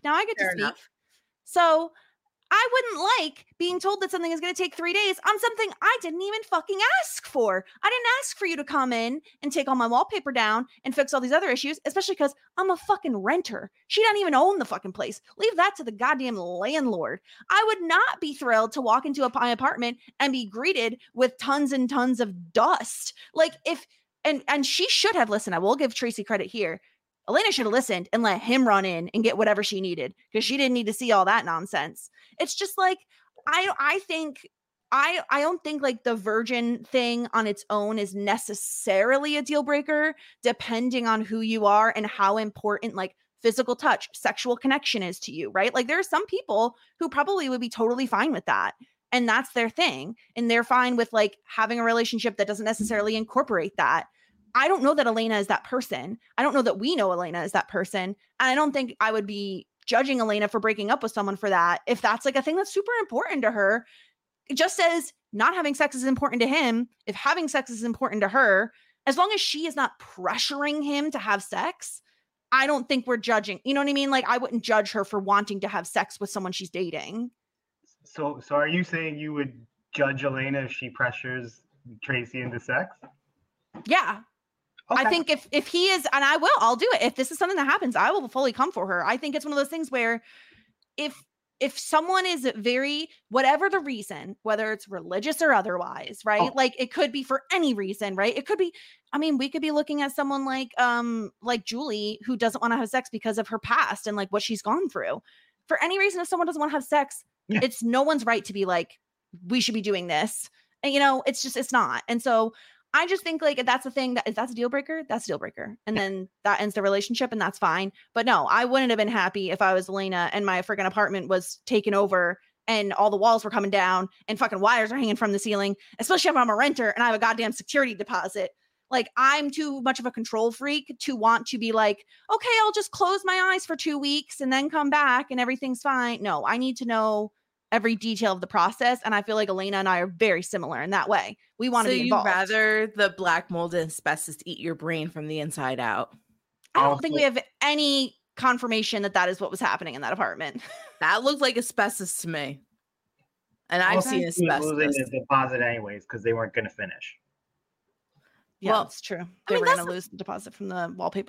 So I wouldn't like being told that something is going to take 3 days on something I didn't even fucking ask for. I didn't ask for you to come in and take all my wallpaper down and fix all these other issues, especially because I'm a fucking renter. She doesn't even own the fucking place. Leave that to the goddamn landlord. I would not be thrilled to walk into my apartment and be greeted with tons and tons of dust. Like and she should have listened. I will give Tracy credit here. Elena should have listened and let him run in and get whatever she needed because she didn't need to see all that nonsense. It's just like, I don't think like the virgin thing on its own is necessarily a deal breaker, depending on who you are and how important like physical touch, sexual connection is to you, right? Like there are some people who probably would be totally fine with that. And that's their thing. And they're fine with like having a relationship that doesn't necessarily incorporate that. I don't know that Elena is that person. I don't know that we know Elena is that person. And I don't think I would be judging Elena for breaking up with someone for that. If that's like a thing that's super important to her, just as not having sex is important to him, if having sex is important to her, as long as she is not pressuring him to have sex, I don't think we're judging. You know what I mean? Like I wouldn't judge her for wanting to have sex with someone she's dating. So are you saying you would judge Elena if she pressures Tracy into sex? Yeah. Okay. I think if he is, and I'll do it. If this is something that happens, I will fully come for her. I think it's one of those things where if someone is very, whatever the reason, whether it's religious or otherwise, right? Like it could be for any reason, right? It could be, I mean, we could be looking at someone like Julie, who doesn't want to have sex because of her past and like what she's gone through. For any reason, if someone doesn't want to have sex, it's no one's right to be like, we should be doing this. And it's not. And so I just think like if that's the thing, if that's a deal breaker, that's a deal breaker. And then that ends the relationship and that's fine. But no, I wouldn't have been happy if I was Elena and my freaking apartment was taken over and all the walls were coming down and fucking wires are hanging from the ceiling, especially if I'm a renter and I have a goddamn security deposit. Like I'm too much of a control freak to want to be like, okay, I'll just close my eyes for 2 weeks and then come back and everything's fine. No, I need to know every detail of the process. And I feel like Elena and I are very similar in that way. We want to be involved. So you'd rather the black mold and asbestos eat your brain from the inside out? I don't think we have any confirmation that is what was happening in that apartment. That looked like asbestos to me. And I've seen asbestos. Losing the deposit anyways because they weren't going to finish. Yeah, well, it's true. They were going to lose the deposit from the wallpaper.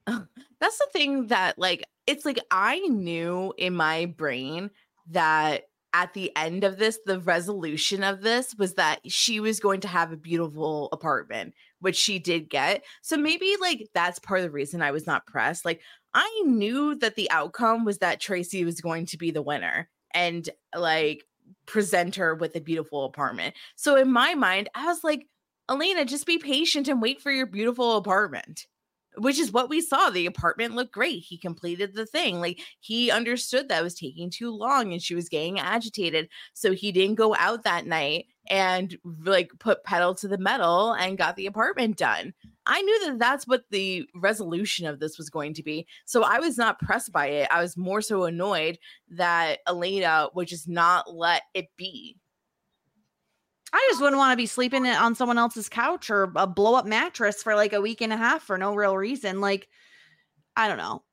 That's the thing that like, it's like I knew in my brain that at the end of this, the resolution of this was that she was going to have a beautiful apartment, which she did get. So maybe like that's part of the reason I was not pressed. Like I knew that the outcome was that Tracy was going to be the winner and like present her with a beautiful apartment. So in my mind, I was like, Elena, just be patient and wait for your beautiful apartment. Which is what we saw. The apartment looked great. He completed the thing. Like he understood that it was taking too long and she was getting agitated. So he didn't go out that night and like put pedal to the metal and got the apartment done. I knew that that's what the resolution of this was going to be. So I was not pressed by it. I was more so annoyed that Elena would just not let it be. I just wouldn't want to be sleeping on someone else's couch or a blow up mattress for like a week and a half for no real reason. Like, I don't know.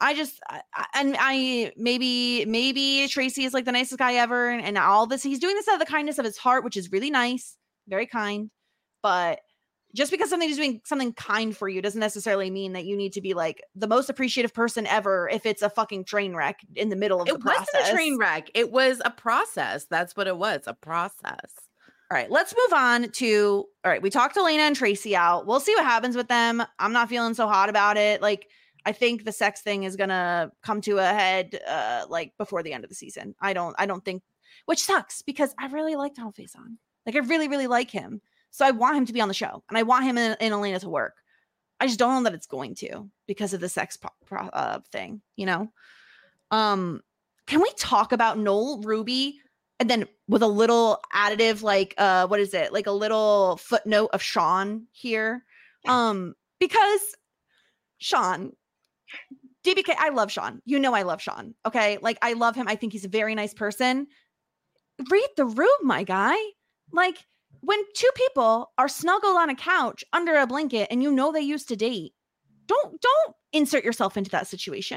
Maybe Tracy is like the nicest guy ever. And all this, he's doing this out of the kindness of his heart, which is really nice, very kind. But just because somebody's doing something kind for you doesn't necessarily mean that you need to be like the most appreciative person ever if it's a fucking train wreck in the middle of the process. It wasn't a train wreck. It was a process. That's what it was, a process. All right, let's move on to, all right, we talked Elena and Tracy out. We'll see what happens with them. I'm not feeling so hot about it. Like, I think the sex thing is going to come to a head like before the end of the season. I don't think, which sucks because I really like Donald Faison. Like, I really, really like him. So I want him to be on the show and I want him and Elena to work. I just don't know that it's going to because of the sex thing, you know? Can we talk about Noel, Ruby, and then with a little additive, like, what is it? Like a little footnote of Sean here. Because Sean, DBK, I love Sean. You know, I love Sean. Okay. Like I love him. I think he's a very nice person. Read the room, my guy. Like when two people are snuggled on a couch under a blanket and you know they used to date, don't insert yourself into that situation.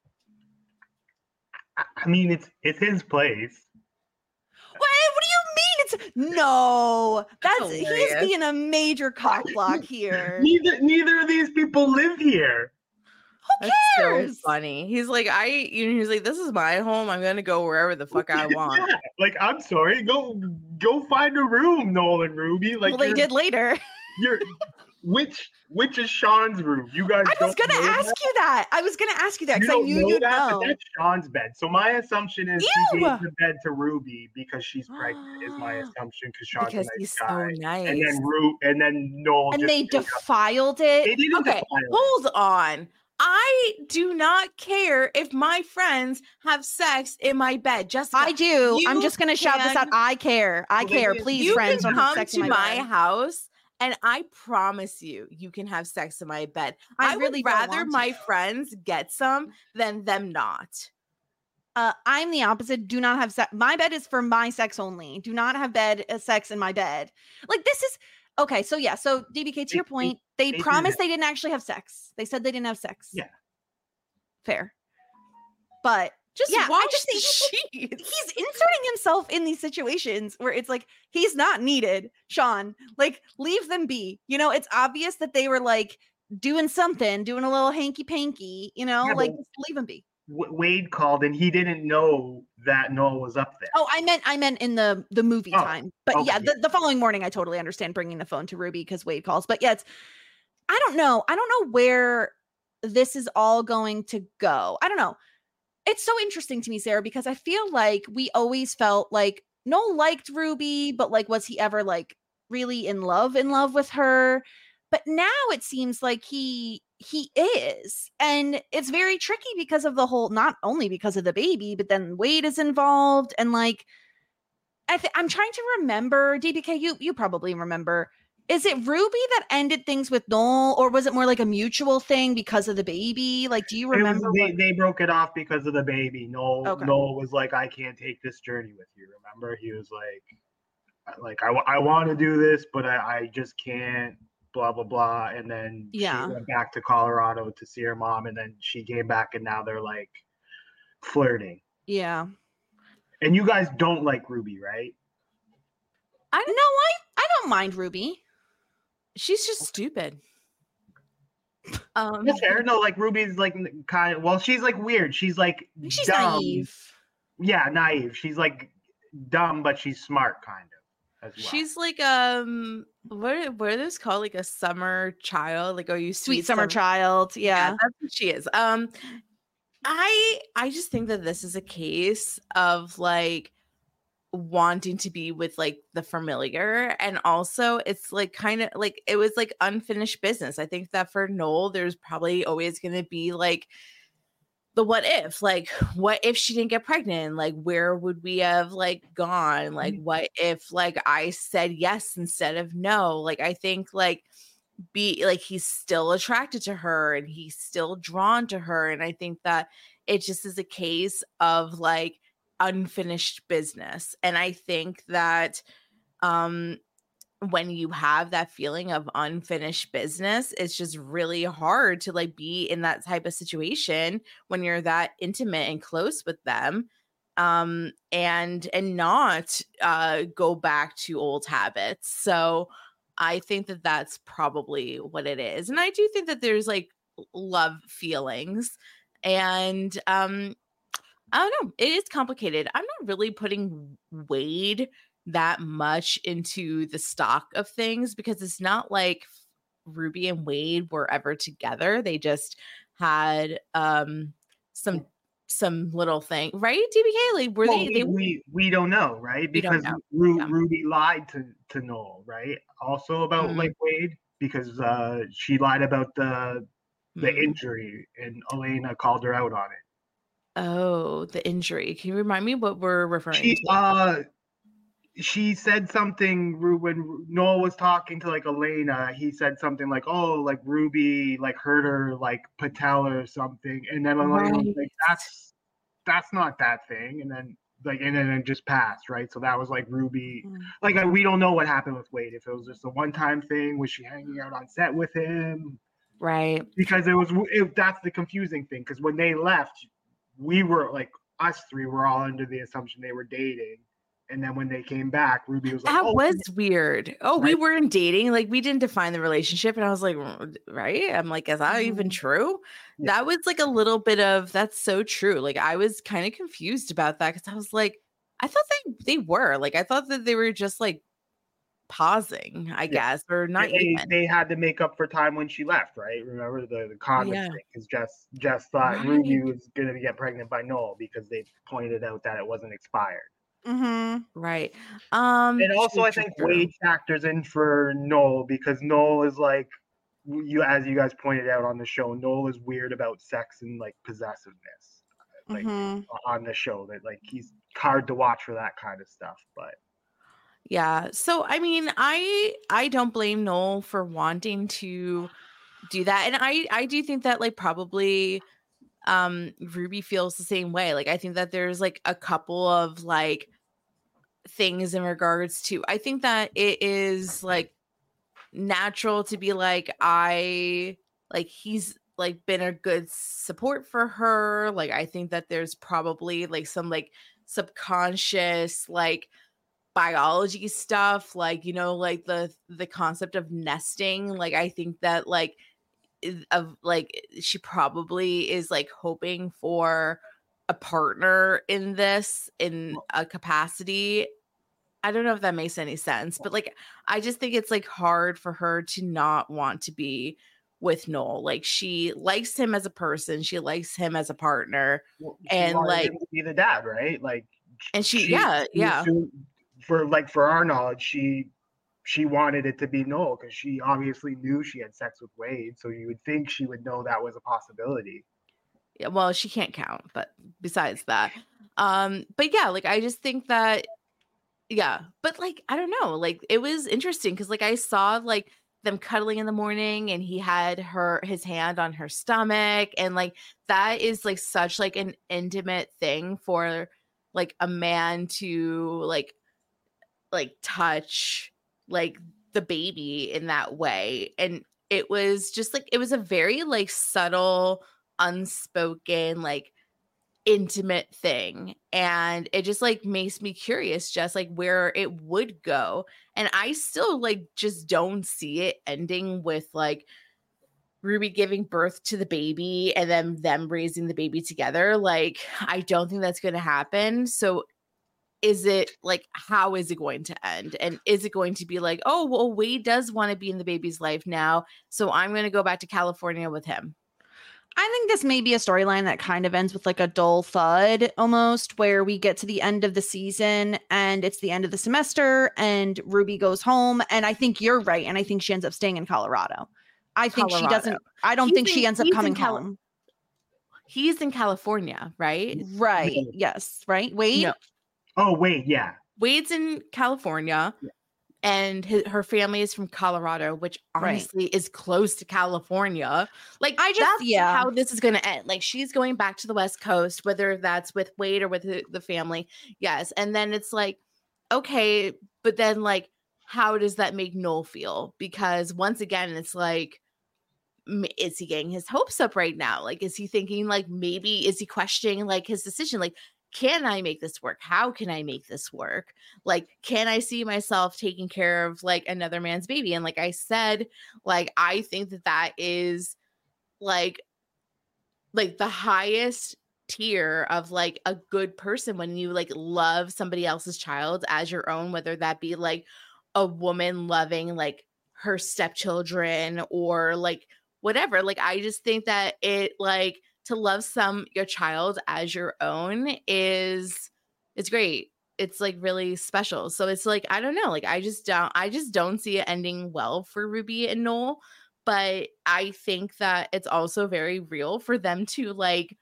I mean, it's his place. What do you mean? He's being a major cock block here. Neither of these people live here. Who cares? That's so funny. He's like, he's like, this is my home. I'm gonna go wherever the fuck I want. Yeah. Like, I'm sorry, go find a room, Noel and Ruby. Like, well, they did later. Which is Sean's room? You guys. I was gonna ask you that. Because I knew you'd know. But that's Sean's bed. So my assumption is he gave the bed to Ruby because she's pregnant. Is my assumption because Sean's a nice he's guy. so nice. And then Noel. And they defiled it. They didn't defile it. Hold on. I do not care if my friends have sex in my bed. Jessica, I do. I'm just gonna shout this out. I care. Please, friends, don't have sex in my bed. house. And I promise you can have sex in my bed. I really would rather my friends get some than them not. I'm the opposite. Do not have sex. My bed is for my sex only. Do not have sex in my bed. Like this is okay. So yeah. So DBK, to your point, they promised they didn't actually have sex. They said they didn't have sex. Yeah. Fair. But watch the sheets. He's inserting himself in these situations where it's like he's not needed. Sean, like leave them be. You know, it's obvious that they were like doing a little hanky panky. You know, like just leave them be. Wade called and he didn't know that Noel was up there. Oh, I meant in the movie time. But okay, the following morning, I totally understand bringing the phone to Ruby because Wade calls. But yeah, I don't know where this is all going to go. I don't know. It's so interesting to me, Sarah, because I feel like we always felt like Noel liked Ruby, but like, was he ever like really in love with her? But now it seems like he is. And it's very tricky because of the whole, not only because of the baby, but then Wade is involved. And like, I'm trying to remember, DBK, you probably remember, is it Ruby that ended things with Noel, or was it more like a mutual thing because of the baby? Like, do you remember? They broke it off because of the baby. Noel was like, I can't take this journey with you. Remember? He was like I want to do this, but I just can't, blah, blah, blah. And then she went back to Colorado to see her mom, and then she came back, and now they're like flirting. Yeah. And you guys don't like Ruby, right? I don't mind Ruby. She's just stupid. That's fair. No, like Ruby's like kind of, well, she's like weird. She's like she's dumb. naive. Yeah, naive. She's like dumb, but she's smart, kind of as well. She's like what are those called? Like a summer child? Like, oh, you sweet summer child. Yeah, that's what she is. I just think that this is a case of like wanting to be with like the familiar, and also it's like kind of like it was like unfinished business. I think that for Noel, there's probably always going to be like the what if, like what if she didn't get pregnant, like where would we have like gone, like what if like I said yes instead of no. Like I think like he's still attracted to her and he's still drawn to her, and I think that it just is a case of like unfinished business. And I think that when you have that feeling of unfinished business, it's just really hard to like be in that type of situation when you're that intimate and close with them, and not go back to old habits. So I think that that's probably what it is. And I do think that there's like love feelings, and I don't know, it is complicated. I'm not really putting Wade that much into the stock of things because it's not like Ruby and Wade were ever together. They just had some little thing, right? DBK, like were they we don't know, right? Because Ruby lied to Noel, right? Also about like Wade, because she lied about the injury and Elena called her out on it. Oh, the injury. Can you remind me what we're referring to? She said something when Noel was talking to like Elena. He said something like, "Oh, like Ruby like hurt her like patella or something," and then Elena was like, "That's not that thing," and then it just passed, right? So that was like Ruby. Like we don't know what happened with Wade. If it was just a one-time thing, was she hanging out on set with him? Right. Because that's the confusing thing. Because when they left, we were like us three were all under the assumption they were dating. And then when they came back, Ruby was like, that was weird. Oh, right? We weren't dating. Like, we didn't define the relationship. And I was like, right? I'm like, is that even true? Yeah. That was like a little bit of, that's so true. Like, I was kind of confused about that because I was like, I thought they were. Like, I thought that they were just like pausing, I guess, or not even. They had to make up for time when she left, right? Remember the condom thing? Because Jess thought Ruby was going to get pregnant by Noel because they pointed out that it wasn't expired. Right. And also I think Wade factors in for Noel because Noel is like as you guys pointed out on the show, Noel is weird about sex and like possessiveness like on the show, that like he's hard to watch for that kind of stuff. But yeah, so I mean I don't blame Noel for wanting to do that, and I do think that like probably Ruby feels the same way. Like I think that there's like a couple of like things in regards to, I think that it is like natural to be like, he's like been a good support for her. Like I think that there's probably like some like subconscious like biology stuff, like, you know, like the concept of nesting. Like I think that like she probably is like hoping for a partner in this in a capacity. I don't know if that makes any sense, but like I just think it's like hard for her to not want to be with Noel. Like she likes him as a person, she likes him as a partner, and like him to be the dad, right? Like, and she for our knowledge, she wanted it to be Noel because she obviously knew she had sex with Wade, so you would think she would know that was a possibility. Yeah, well, she can't count, but besides that, but yeah, like I just think that, yeah, but like I don't know, like it was interesting because like I saw like them cuddling in the morning and he had his hand on her stomach, and like that is like such like an intimate thing for like a man to like touch like the baby in that way. And it was just like, it was a very like subtle, unspoken, like intimate thing, and it just like makes me curious just like where it would go. And I still like just don't see it ending with like Ruby giving birth to the baby and then them raising the baby together. Like, I don't think that's going to happen. So is it like, how is it going to end? And is it going to be like, oh, well, Wade does want to be in the baby's life now, so I'm going to go back to California with him? I think this may be a storyline that kind of ends with like a dull thud almost, where we get to the end of the season and it's the end of the semester and Ruby goes home. And I think you're right. And I think she ends up staying in Colorado. I think she doesn't. I don't think she ends up coming home. He's in California, right? Right. Yes. Right. Wade? No. Oh, Wade. Yeah. Wade's in California. Yeah. And her family is from Colorado, which honestly is close to California. Like, that's how this is going to end. Like, she's going back to the West Coast, whether that's with Wade or with the family. Yes. And then it's like, okay, but then like, how does that make Noel feel? Because once again, it's like, is he getting his hopes up right now? Like, is he thinking like, maybe is he questioning like his decision? Like, can I make this work? How can I make this work? Like, can I see myself taking care of like another man's baby? And like I said, like, I think that is like the highest tier of like a good person, when you like love somebody else's child as your own, whether that be like a woman loving like her stepchildren or like whatever. Like, I just think that it like, to love your child as your own it's great. It's like really special. So it's like, I don't know, like I just don't see it ending well for Ruby and Noel, but I think that it's also very real for them to like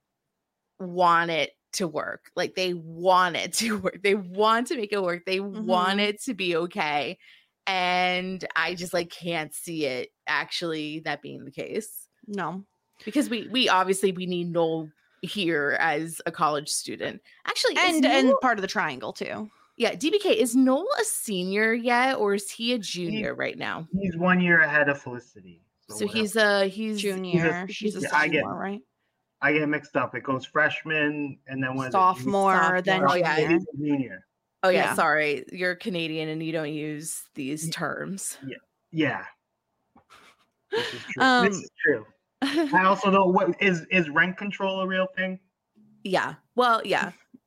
want it to work. Like, they want it to work. They want to make it work. They want it to be okay. And I just like can't see it actually that being the case. No. Because we obviously we need Noel here as a college student. Actually, and part of the triangle too. Yeah, DBK, is Noel a senior yet, or is he a junior right now? He's 1 year ahead of Felicity. So he's junior. She's a sophomore, right? I get mixed up. It goes freshman and then when sophomore, then junior. Junior. Oh yeah, sorry. You're Canadian and you don't use these terms. Yeah. This is true. This is true. I also know, what is rent control a real thing? Yeah. Well, yeah.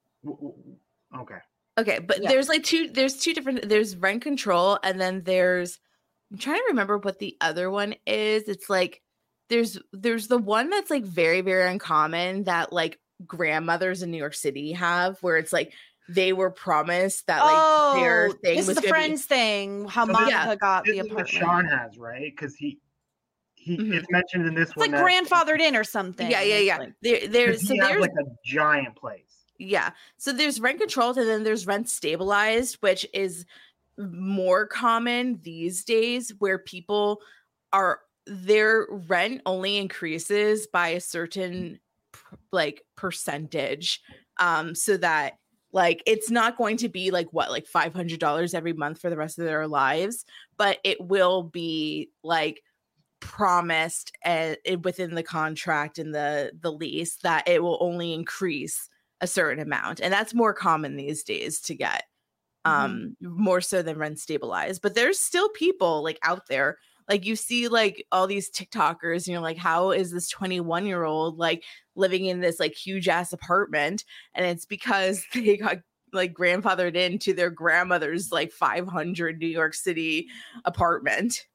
Okay, but there's like two different, there's rent control, and then I'm trying to remember what the other one is. It's like there's the one that's like very, very uncommon that like grandmothers in New York City have, where it's like they were promised that like their thing was the Friends thing. How Monica got the apartment. Sean has, right? Because he it's mentioned in this one. It's like grandfathered in or something. Yeah. There's like a giant place. Yeah. So there's rent controlled, and then there's rent stabilized, which is more common these days, where people their rent only increases by a certain like percentage. So that like it's not going to be like like $500 every month for the rest of their lives, but it will be like promised within the contract and the lease that it will only increase a certain amount, and that's more common these days to get, more so than rent stabilized. But there's still people like out there, like you see like all these TikTokers, and you're like, how is this 21-year-old like living in this like huge ass apartment? And it's because they got like grandfathered into their grandmother's like 500 New York City apartment.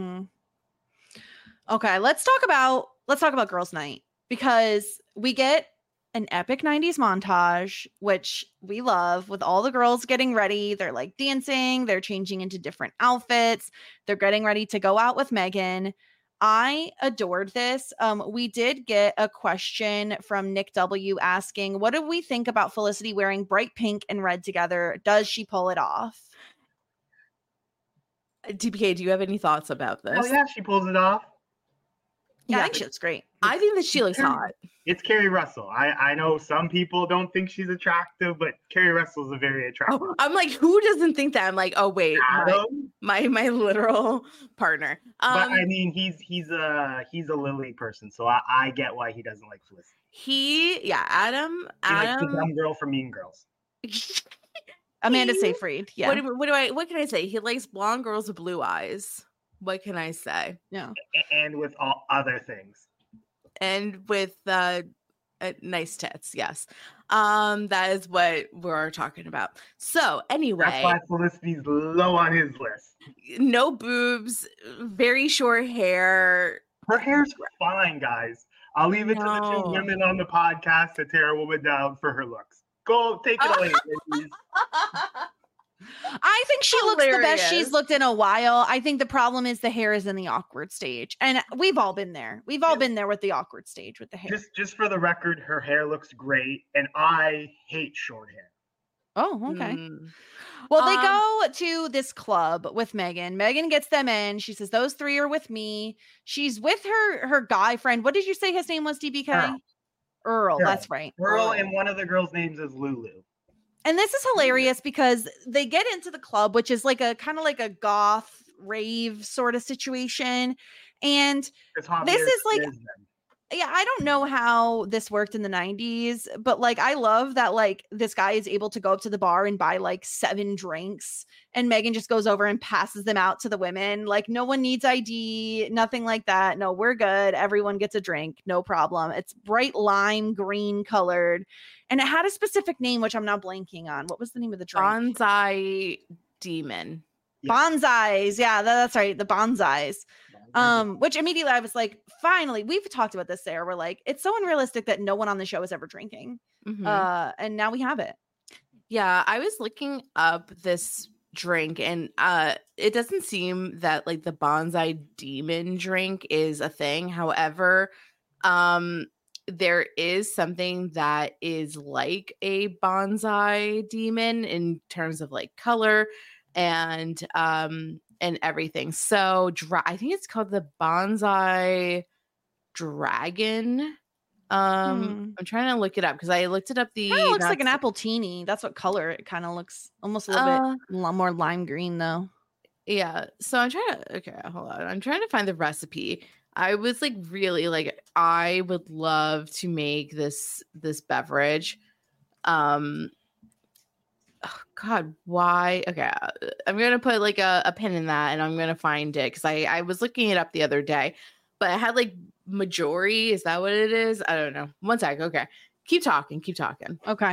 Okay, let's talk about Girls' Night, because we get an epic 90s montage, which we love, with all the girls getting ready. They're like dancing, they're changing into different outfits, they're getting ready to go out with Megan. I adored this. We did get a question from Nick W asking, what do we think about Felicity wearing bright pink and red together? Does she pull it off? DPK, do you have any thoughts about this? Oh yeah, she pulls it off. Yeah, I think she looks great. I think that she looks hot. It's Kerry Russell. I know some people don't think she's attractive, but Kerry Russell is a very attractive. Oh, I'm like, who doesn't think that? I'm like, oh wait, my literal partner. But I mean, he's a Lily person, so I get why he doesn't like Felicity. Adam. He likes the dumb girl from Mean Girls. Amanda Seyfried. Yeah. What can I say? He likes blonde girls with blue eyes. What can I say? Yeah. And with all other things. And with nice tits, yes. That is what we're talking about. So anyway, that's why Felicity's low on his list. No boobs, very short hair. Her hair's fine, guys. I'll leave it to the two women on the podcast to tear a woman down for her looks. Go, take it away, ladies. I think she looks the best she's looked in a while. I think the problem is the hair is in the awkward stage. And we've all been there. We've all been there with the awkward stage with the hair. Just for the record, her hair looks great. And I hate short hair. Oh, okay. Well, they go to this club with Megan. Megan gets them in. She says, those three are with me. She's with her guy friend. What did you say his name was, DBK? Earl. That's right. Earl, and one of the girls' names is Lulu. And this is hilarious because they get into the club, which is like a kind of like a goth rave sort of situation. And this is like, yeah, I don't know how this worked in the 90s, but like, I love that like this guy is able to go up to the bar and buy like 7 drinks and Megan just goes over and passes them out to the women. Like no one needs ID, nothing like that. No, we're good. Everyone gets a drink. No problem. It's bright lime green colored and it had a specific name, which I'm now blanking on. What was the name of the drink? Bonsai Demon. Bonsais. Yeah, that's right. The bonsais. Which immediately I was like, finally, we've talked about this, Sarah. We're like, it's so unrealistic that no one on the show is ever drinking. And now we have it. Yeah, I was looking up this drink and it doesn't seem that like the Bonsai Demon drink is a thing. However, there is something that is like a Bonsai Demon in terms of like color and everything. So I think it's called the Bonsai Dragon. I'm trying to look it up because I looked it up. It looks like an apple teeny. That's what color it kind of looks. Almost a little bit more lime green though. Yeah. So I'm trying to hold on. I'm trying to find the recipe. I was like really like I would love to make this beverage. Oh God, why? Okay, I'm gonna put like a pin in that, and I'm gonna find it because I was looking it up the other day, but it had like Majori. Is that what it is? I don't know. One sec. Okay, keep talking. Okay.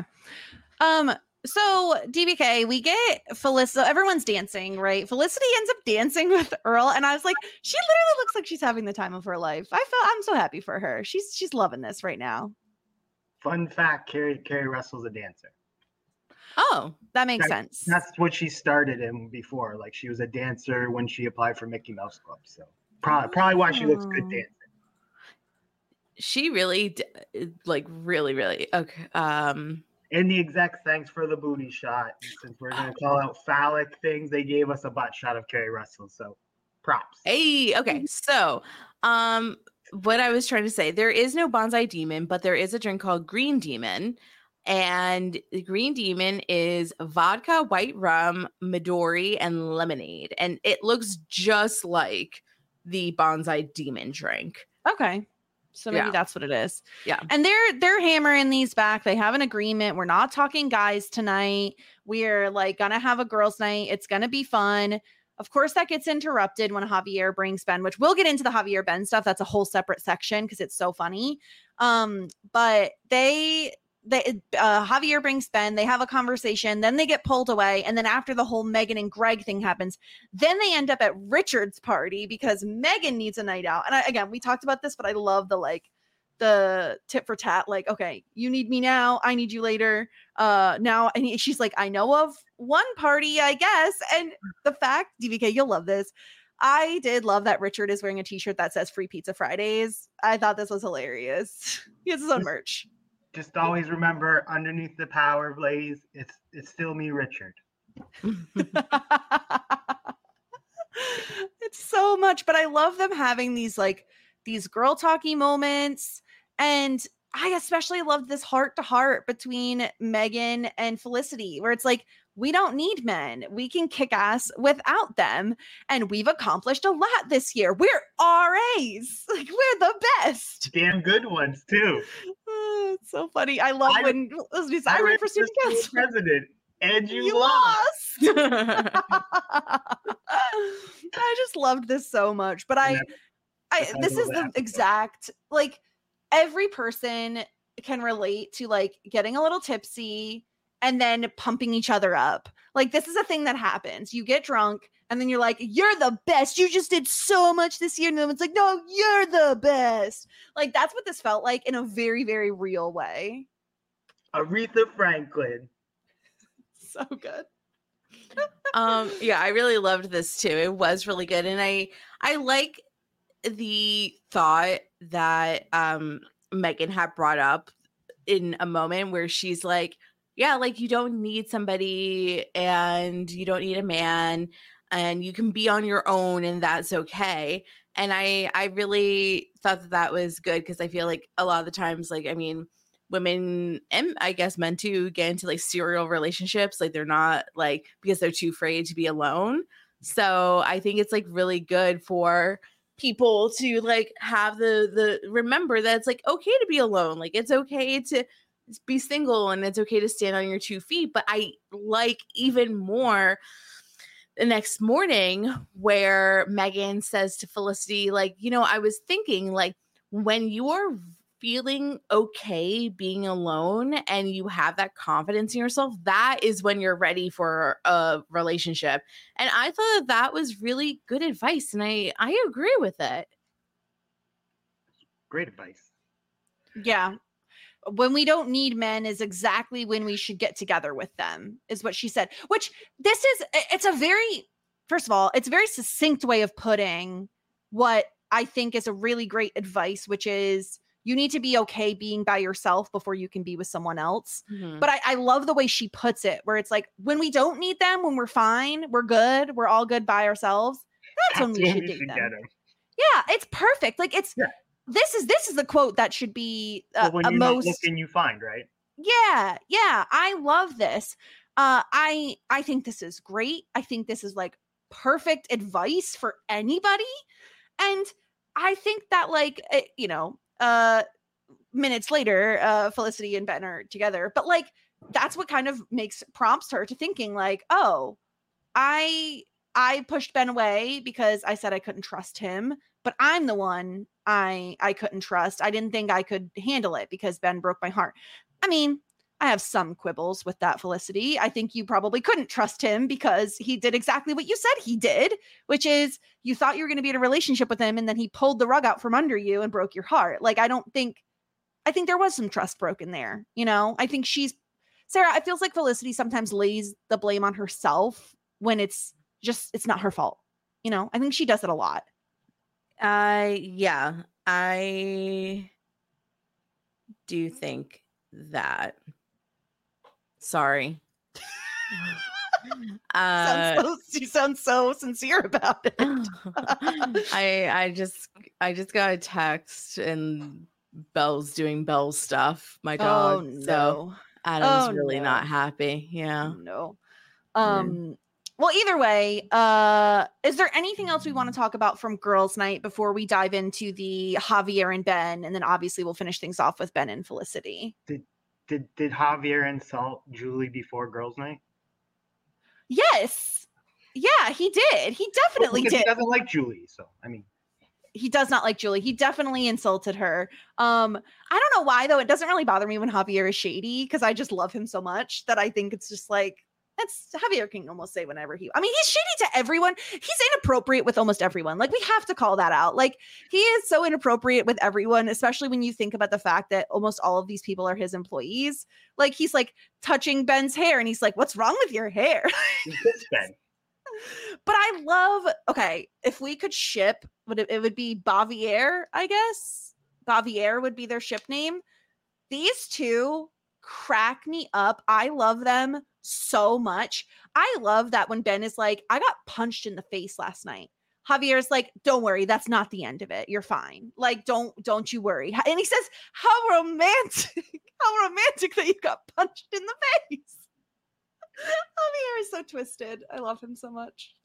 So DBK, we get Felicity. Everyone's dancing, right? Felicity ends up dancing with Earl, and I was like, she literally looks like she's having the time of her life. I'm so happy for her. She's loving this right now. Fun fact: Carrie Russell's a dancer. Oh, that makes sense. That's what she started in before. Like she was a dancer when she applied for Mickey Mouse Club. So probably why she looks good dancing. She really, like really okay. And the execs, thanks for the booty shot. Since we're gonna call out phallic things, they gave us a butt shot of Carrie Russell. So props. Hey, okay. So, what I was trying to say, there is no Bonsai Demon, but there is a drink called Green Demon. And the Green Demon is vodka, white rum, Midori, and lemonade. And it looks just like the Bonsai Demon drink. Okay. So maybe that's what it is. Yeah. And they're hammering these back. They have an agreement. We're not talking guys tonight. We're like gonna have a girls' night. It's gonna be fun. Of course, that gets interrupted when Javier brings Ben, which we'll get into the Javier Ben stuff. That's a whole separate section because it's so funny. But Javier brings Ben, they have a conversation, then they get pulled away, and then after the whole Megan and Greg thing happens, then they end up at Richard's party because Megan needs a night out. And again, we talked about this, but I love the tit for tat, like, okay, you need me now, I need you later. Now, and she's like, I know of one party, I guess. And the fact, DVK, you'll love this. I did love that Richard is wearing a t-shirt that says Free Pizza Fridays. I thought this was hilarious. He has his own merch. Just always remember, underneath the power, ladies, it's still me, Richard. It's so much, but I love them having these girl talky moments, and I especially love this heart to heart between Megan and Felicity, where it's like, we don't need men. We can kick ass without them. And we've accomplished a lot this year. We're RAs. Like, we're the best. Damn good ones, too. It's so funny. I love when I ran for student council president and you lost. I just loved this so much. But this is the exact, like, every person can relate to like getting a little tipsy and then pumping each other up. Like, this is a thing that happens. You get drunk and then you're like, you're the best. You just did so much this year. And then it's like, no, you're the best. Like, that's what this felt like in a very, very real way. Aretha Franklin. So good. Yeah, I really loved this too. It was really good. And I like the thought that Megan had brought up in a moment where she's like, yeah, like, you don't need somebody and you don't need a man and you can be on your own and that's okay. And I really thought that was good because I feel like a lot of the times, like, I mean, women and I guess men too get into like serial relationships. Like, they're not, like, because they're too afraid to be alone. So I think it's like really good for people to like have the remember that it's like okay to be alone. Like, it's okay to be single and it's okay to stand on your 2 feet. But I like even more the next morning where Megan says to Felicity, like, you know, I was thinking, like, when you are feeling okay being alone and you have that confidence in yourself, that is when you're ready for a relationship. And I thought that was really good advice. And I agree with it. Great advice. Yeah. When we don't need men is exactly when we should get together with them, is what she said, which it's a very, first of all, it's a very succinct way of putting what I think is a really great advice, which is you need to be okay being by yourself before you can be with someone else. Mm-hmm. But I love the way she puts it, where it's like, when we don't need them, when we're fine, we're good, we're all good by ourselves, that's when we should date them. Yeah, it's perfect. Like, it's this is the quote that should be when you're not looking, you find, right? Yeah, I love this. I think this is great. I think this is like perfect advice for anybody, and I think that, like, you know, minutes later, Felicity and Ben are together, but like, that's what kind of prompts her to thinking like, oh, I pushed Ben away because I said I couldn't trust him, but I'm the one I couldn't trust. I didn't think I could handle it because Ben broke my heart. I mean, I have some quibbles with that, Felicity. I think you probably couldn't trust him because he did exactly what you said he did, which is you thought you were going to be in a relationship with him and then he pulled the rug out from under you and broke your heart. Like, I think there was some trust broken there. You know, I think Sarah, it feels like Felicity sometimes lays the blame on herself when it's not her fault. You know, I think she does it a lot. Yeah, I do think that. Sorry. You sound so sincere about it. I just got a text and Belle's doing Belle stuff. My dog. Oh, no. So Adam's really not happy. Yeah. No. Well, either way, is there anything else we want to talk about from Girls' Night before we dive into the Javier and Ben? And then obviously we'll finish things off with Ben and Felicity. Did Javier insult Julie before Girls' Night? Yes. Yeah, he did. He definitely did. He doesn't like Julie, so I mean, he does not like Julie. He definitely insulted her. I don't know why though. It doesn't really bother me when Javier is shady because I just love him so much that I think it's just like, that's Javier can almost say whenever he's shady to everyone. He's inappropriate with almost everyone. Like, we have to call that out. Like, he is so inappropriate with everyone, especially when you think about the fact that almost all of these people are his employees. Like, he's like touching Ben's hair and he's like, what's wrong with your hair? Ben. But I love, okay, if we could ship, it would be Bavier, I guess. Bavier would be their ship name. These two crack me up. I love them so much. I love that when Ben is like, I got punched in the face last night. Javier's like, don't worry, that's not the end of it. You're fine. Like, don't you worry. And he says, how romantic that you got punched in the face. Javier is so twisted. I love him so much.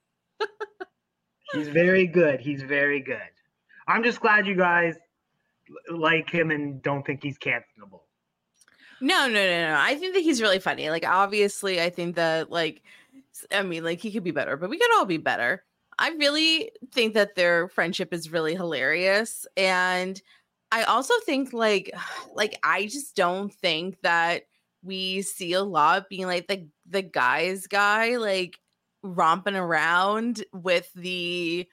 He's very good. He's very good. I'm just glad you guys like him and don't think he's cancelable. No. I think that he's really funny. Like, obviously, I think that, like, I mean, like, he could be better, but we could all be better. I really think that their friendship is really hilarious. And I also think like I just don't think that we see a lot being like the guy's guy, like romping around with the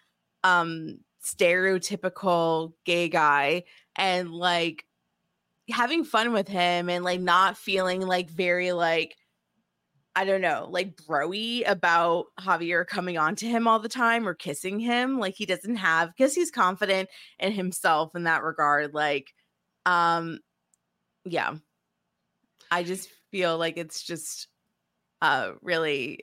stereotypical gay guy and like having fun with him and like not feeling like very like, I don't know, like bro-y about Javier coming on to him all the time or kissing him. Like he doesn't have, because he's confident in himself in that regard. Like, yeah, I just feel like it's just really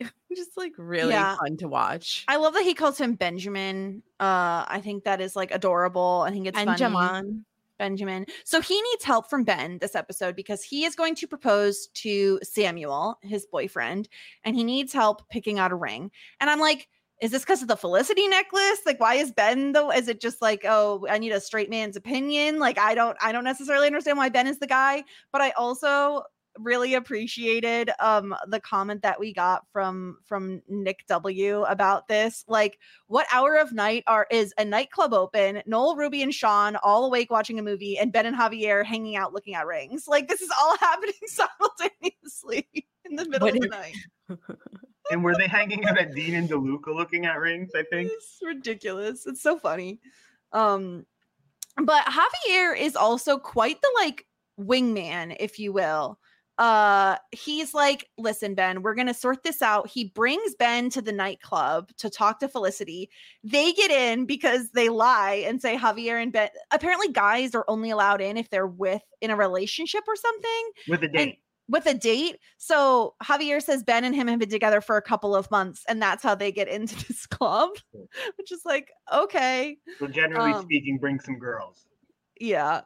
fun to watch. I love that he calls him Benjamin. I think that is like adorable. I think it's Benjamin. So he needs help from Ben this episode because he is going to propose to Samuel, his boyfriend, and he needs help picking out a ring. And I'm like, is this because of the Felicity necklace? Like, why is Ben though? Is it just like, oh, I need a straight man's opinion? Like, I don't necessarily understand why Ben is the guy, but I also really appreciated the comment that we got from Nick W about this. Like, what hour of night is a nightclub open, Noel, Ruby, and Sean all awake watching a movie, and Ben and Javier hanging out looking at rings? Like, this is all happening simultaneously in the middle of the night. And were they hanging out at Dean and DeLuca looking at rings? I think it's ridiculous. It's so funny. But Javier is also quite the like wingman, if you will. He's like, listen, Ben, we're gonna sort this out. He brings Ben to the nightclub to talk to Felicity. They get in because they lie and say Javier and Ben, apparently guys are only allowed in if they're in a relationship or something. With a date. So Javier says Ben and him have been together for a couple of months, and that's how they get into this club, which is like, okay. So generally speaking, bring some girls. Yeah.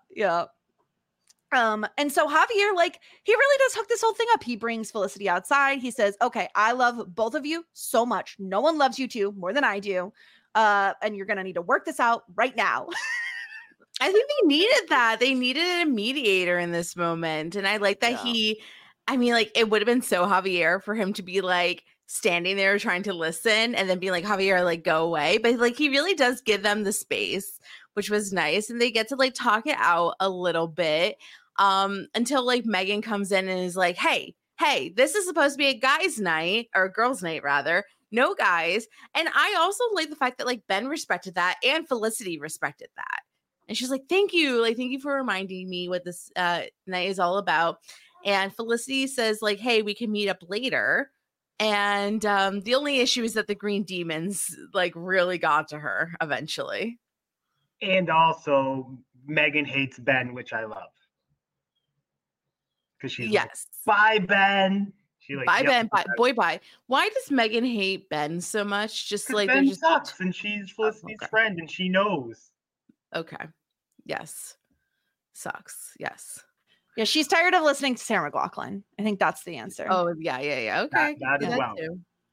And so Javier, like, he really does hook this whole thing up. He brings Felicity outside. He says, okay, I love both of you so much. No one loves you two more than I do. And you're going to need to work this out right now. I think they needed that. They needed a mediator in this moment. And I like that it would have been so Javier for him to be like standing there trying to listen and then be like, Javier, like, go away. But like, he really does give them the space, which was nice. And they get to like talk it out a little bit. Until like Megan comes in and is like, hey, this is supposed to be a guys' night or a girls' night rather. No guys. And I also like the fact that like Ben respected that and Felicity respected that. And she's like, thank you. Like, thank you for reminding me what this night is all about. And Felicity says like, hey, we can meet up later. And the only issue is that the green demons like really got to her eventually. And also Megan hates Ben, which I love. Because she's like, bye, Ben. She like, bye, Ben. Bye. Bye. Why does Megan hate Ben so much? Just like Ben sucks, and she's Felicity's friend, and she knows. Okay. Yes. Sucks. Yes. Yeah, she's tired of listening to Sarah McLachlan. I think that's the answer. Oh, yeah. Okay. That as well.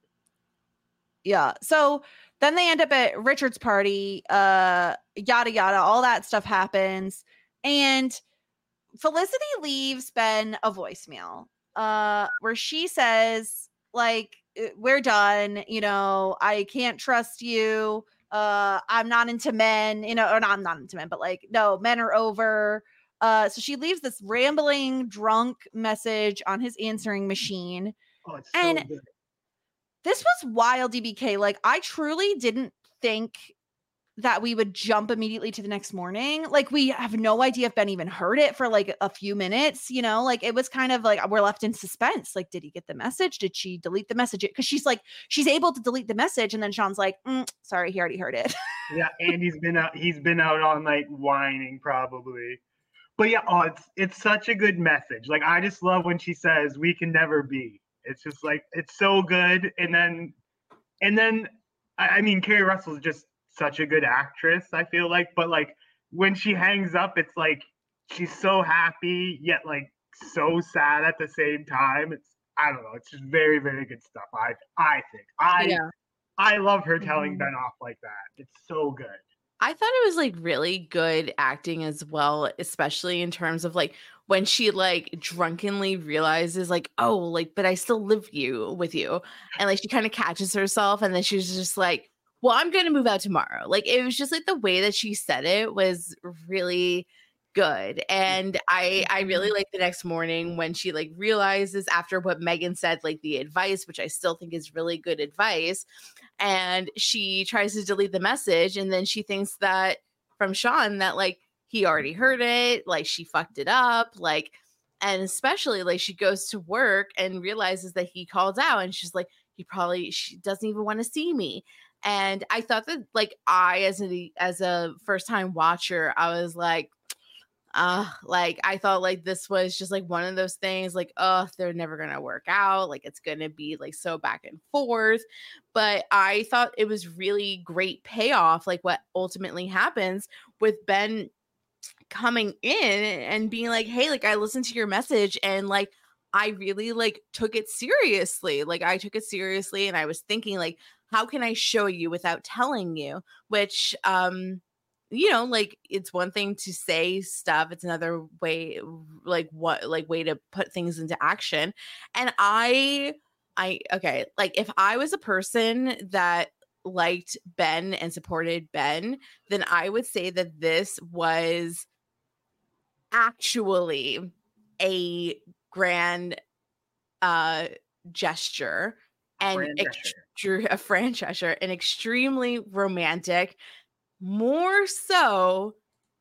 Yeah. So then they end up at Richard's party. Yada yada. All that stuff happens, and Felicity leaves Ben a voicemail where she says, like, we're done. You know, I can't trust you. I'm not into men, or I'm not into men, but like, no, men are over. So she leaves this rambling, drunk message on his answering machine. Oh, it's so good. This was wild, DBK. Like, I truly didn't think that we would jump immediately to the next morning. Like, we have no idea if Ben even heard it for like a few minutes, like it was kind of like we're left in suspense. Like, did he get the message? Did she delete the message? Because she's able to delete the message, and then Sean's like, sorry, he already heard it. Yeah, and he's been out all night whining probably. But yeah, it's such a good message. Like, I just love when she says we can never be. It's just like, it's so good. And then I mean, Kerry Russell's just such a good actress, I feel like, but like when she hangs up, it's like she's so happy yet like so sad at the same time. I don't know, it's just very, very good stuff. I think I love her telling Ben off like that. It's so good. I thought it was like really good acting as well, especially in terms of like when she like drunkenly realizes like, oh, like, but I still live with you. And like she kind of catches herself, and then she's just like, well, I'm going to move out tomorrow. Like, it was just like the way that she said it was really good. And I really like the next morning when she like realizes after what Megan said, like the advice, which I still think is really good advice. And she tries to delete the message. And then she thinks that from Sean that like he already heard it, like she fucked it up, like, and especially like she goes to work and realizes that he called out and she's like, she doesn't even want to see me. And I thought that like as a first time watcher, I was like I thought like this was just like one of those things like, they're never gonna work out, like it's gonna be like so back and forth. But I thought it was really great payoff, like what ultimately happens with Ben coming in and being like, hey, like I listened to your message and like I really like took it seriously. Like I took it seriously and I was thinking like, how can I show you without telling you? Which you know, like it's one thing to say stuff, it's another way way to put things into action. And I okay, like if I was a person that liked Ben and supported Ben, then I would say that this was actually a grand gesture and a gesture and extremely romantic, more so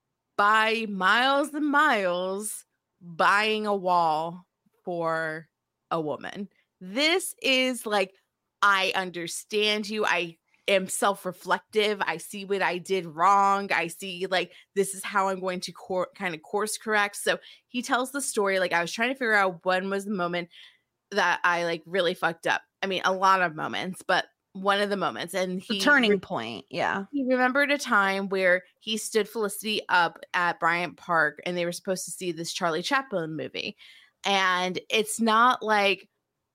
by miles and miles buying a wall for a woman. This is like, I understand you. I am self-reflective. I see what I did wrong. I see like, this is how I'm going to kind of course correct. So he tells the story. Like I was trying to figure out when was the moment that I like really fucked up. I mean, a lot of moments, but one of the moments, and the turning point. Yeah. He remembered a time where he stood Felicity up at Bryant Park and they were supposed to see this Charlie Chaplin movie. And it's not like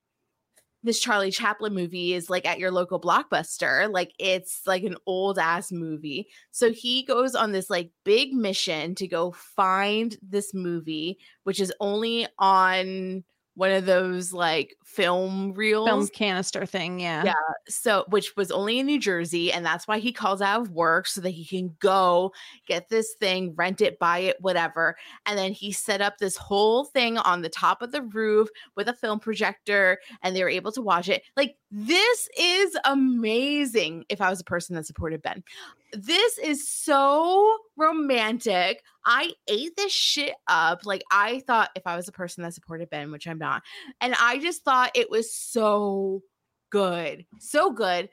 this Charlie Chaplin movie is like at your local Blockbuster. Like it's like an old ass movie. So he goes on this like big mission to go find this movie, which is only on one of those like film reels, film canister thing. Yeah. So, which was only in New Jersey. And that's why he calls out of work so that he can go get this thing, rent it, buy it, whatever. And then he set up this whole thing on the top of the roof with a film projector and they were able to watch it. Like, this is amazing. If I was a person that supported Ben, this is so romantic. I ate this shit up. Like I thought if I was a person that supported Ben, which I'm not, and I just thought it was so good. So good.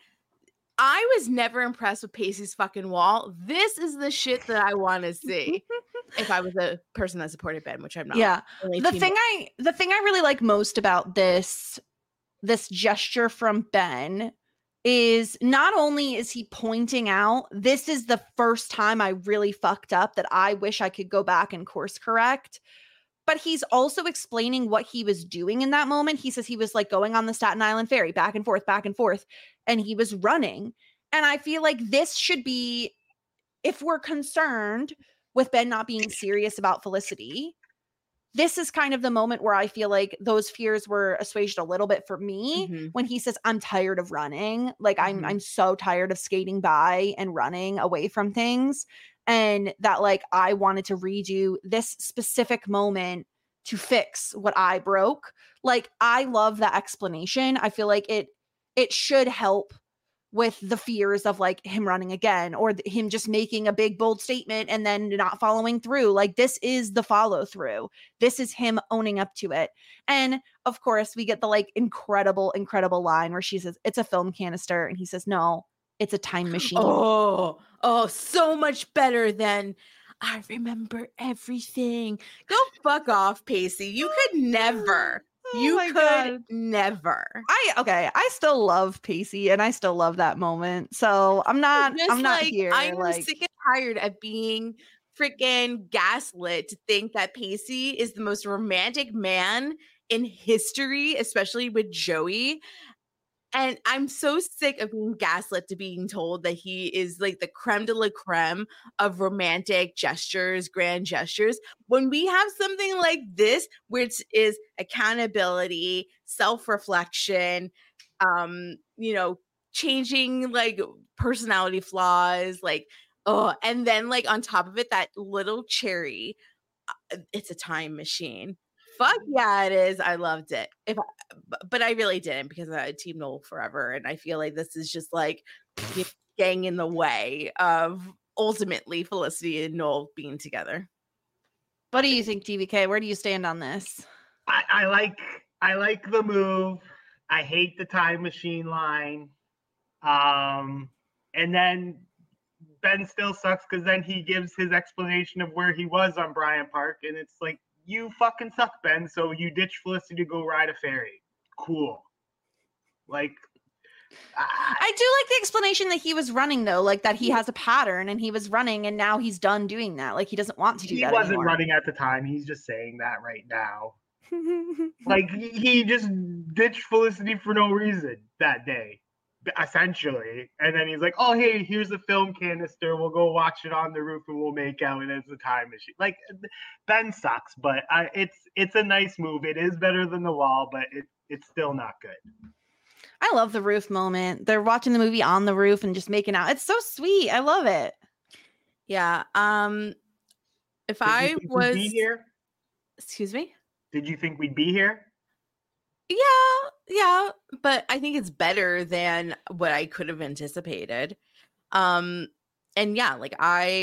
I was never impressed with Pacey's fucking wall. This is the shit that I want to see if I was a person that supported Ben, which I'm not. Yeah. The thing I really like most about this gesture from Ben is not only is he pointing out this is the first time I really fucked up that I wish I could go back and course correct, but he's also explaining what he was doing in that moment. He says he was like going on the Staten Island ferry back and forth, and he was running. And I feel like this should be, if we're concerned with Ben not being serious about Felicity, this is kind of the moment where I feel like those fears were assuaged a little bit for me when he says, I'm tired of running. Like I'm so tired of skating by and running away from things. And that like, I wanted to redo this specific moment to fix what I broke. Like, I love that explanation. I feel like it should help with the fears of like him running again or him just making a big bold statement and then not following through. Like, this is the follow through. This is him owning up to it. And of course we get the like incredible line where she says it's a film canister and he says, no, it's a time machine. Oh, so much better than I remember everything. Go fuck off, Pacey. You could never. Never. I still love Pacey and I still love that moment. So I'm not here. I'm sick and tired of being freaking gaslit to think that Pacey is the most romantic man in history, especially with Joey. And I'm so sick of being gaslit to being told that he is like the creme de la creme of romantic gestures, grand gestures. When we have something like this, which is accountability, self-reflection, changing like personality flaws, like, oh, and then like on top of it, that little cherry, it's a time machine. Fuck yeah, it is. I loved it. But I really didn't, because I had Team Noel forever, and I feel like this is just like getting in the way of ultimately Felicity and Noel being together. What do you think, TVK? Where do you stand on this? I like the move. I hate the time machine line. And then Ben still sucks because then he gives his explanation of where he was on Bryant Park, and it's like, you fucking suck, Ben. So you ditch Felicity to go ride a ferry. Cool. Like, I do like the explanation that he was running, though, like that he has a pattern and he was running and now he's done doing that. Like, he doesn't want to do that anymore. He wasn't running at the time. He's just saying that right now. Like, he just ditched Felicity for no reason that day, essentially. And then he's like, oh, hey, here's a film canister. We'll go watch it on the roof and we'll make out, and it's a time machine. Like, Ben sucks, but it's a nice move. It is better than the wall, but it's still not good. I love the roof moment. They're watching the movie on the roof and just making out. It's so sweet. I love it. Yeah. If I was here, excuse me, did you think we'd be here? Yeah, but I think it's better than what I could have anticipated. And yeah, like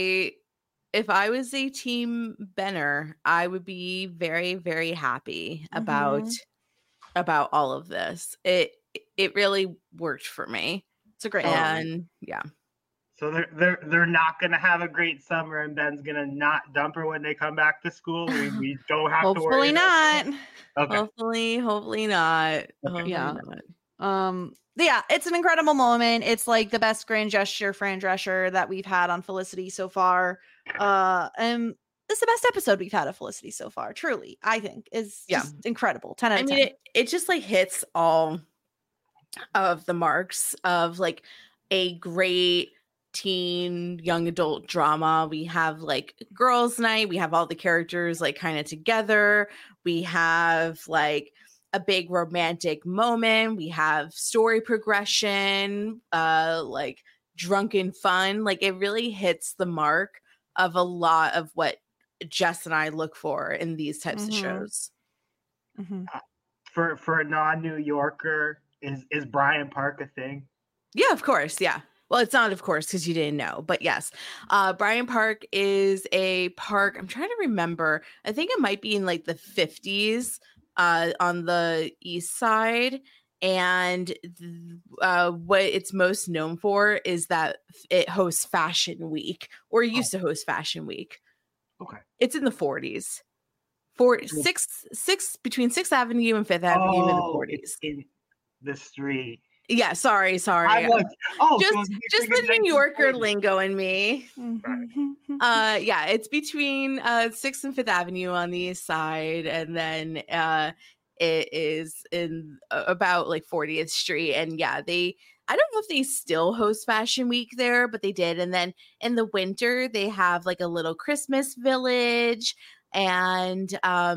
if I was a Team Benner, I would be very, very happy about all of this. It really worked for me. It's a great and yeah. So they're not gonna have a great summer, and Ben's gonna not dump her when they come back to school. We don't have to worry. Hopefully not. Okay. Hopefully not. Okay. Yeah. Yeah, it's an incredible moment. It's like the best grand gesture Fran Drescher that we've had on Felicity so far. And it's the best episode we've had of Felicity so far. Truly, I think is just incredible. 10 out of 10. It just like hits all of the marks of like a great teen young adult drama. We have like girls' night. We have all the characters like kind of together. We have like a big romantic moment. We have story progression, like drunken fun. Like, it really hits the mark of a lot of what Jess and I look for in these types of shows. For a non-New Yorker, is Bryant Park a thing? Yeah, of course. Yeah. Well, it's not, of course, because you didn't know, but yes. Bryant Park is a park. I'm trying to remember. I think it might be in like the 50s on the east side. And what it's most known for is that it hosts Fashion Week, or used to host Fashion Week. Okay. It's in the 40s. Between 6th Avenue and 5th Avenue in the 40s. It's in the street. Yeah, sorry. Just the New Yorker lingo in me. Yeah, it's between 6th and 5th Avenue on the east side, and then it is in about like 40th Street. And yeah, I don't know if they still host Fashion Week there, but they did. And then in the winter, they have like a little Christmas village. And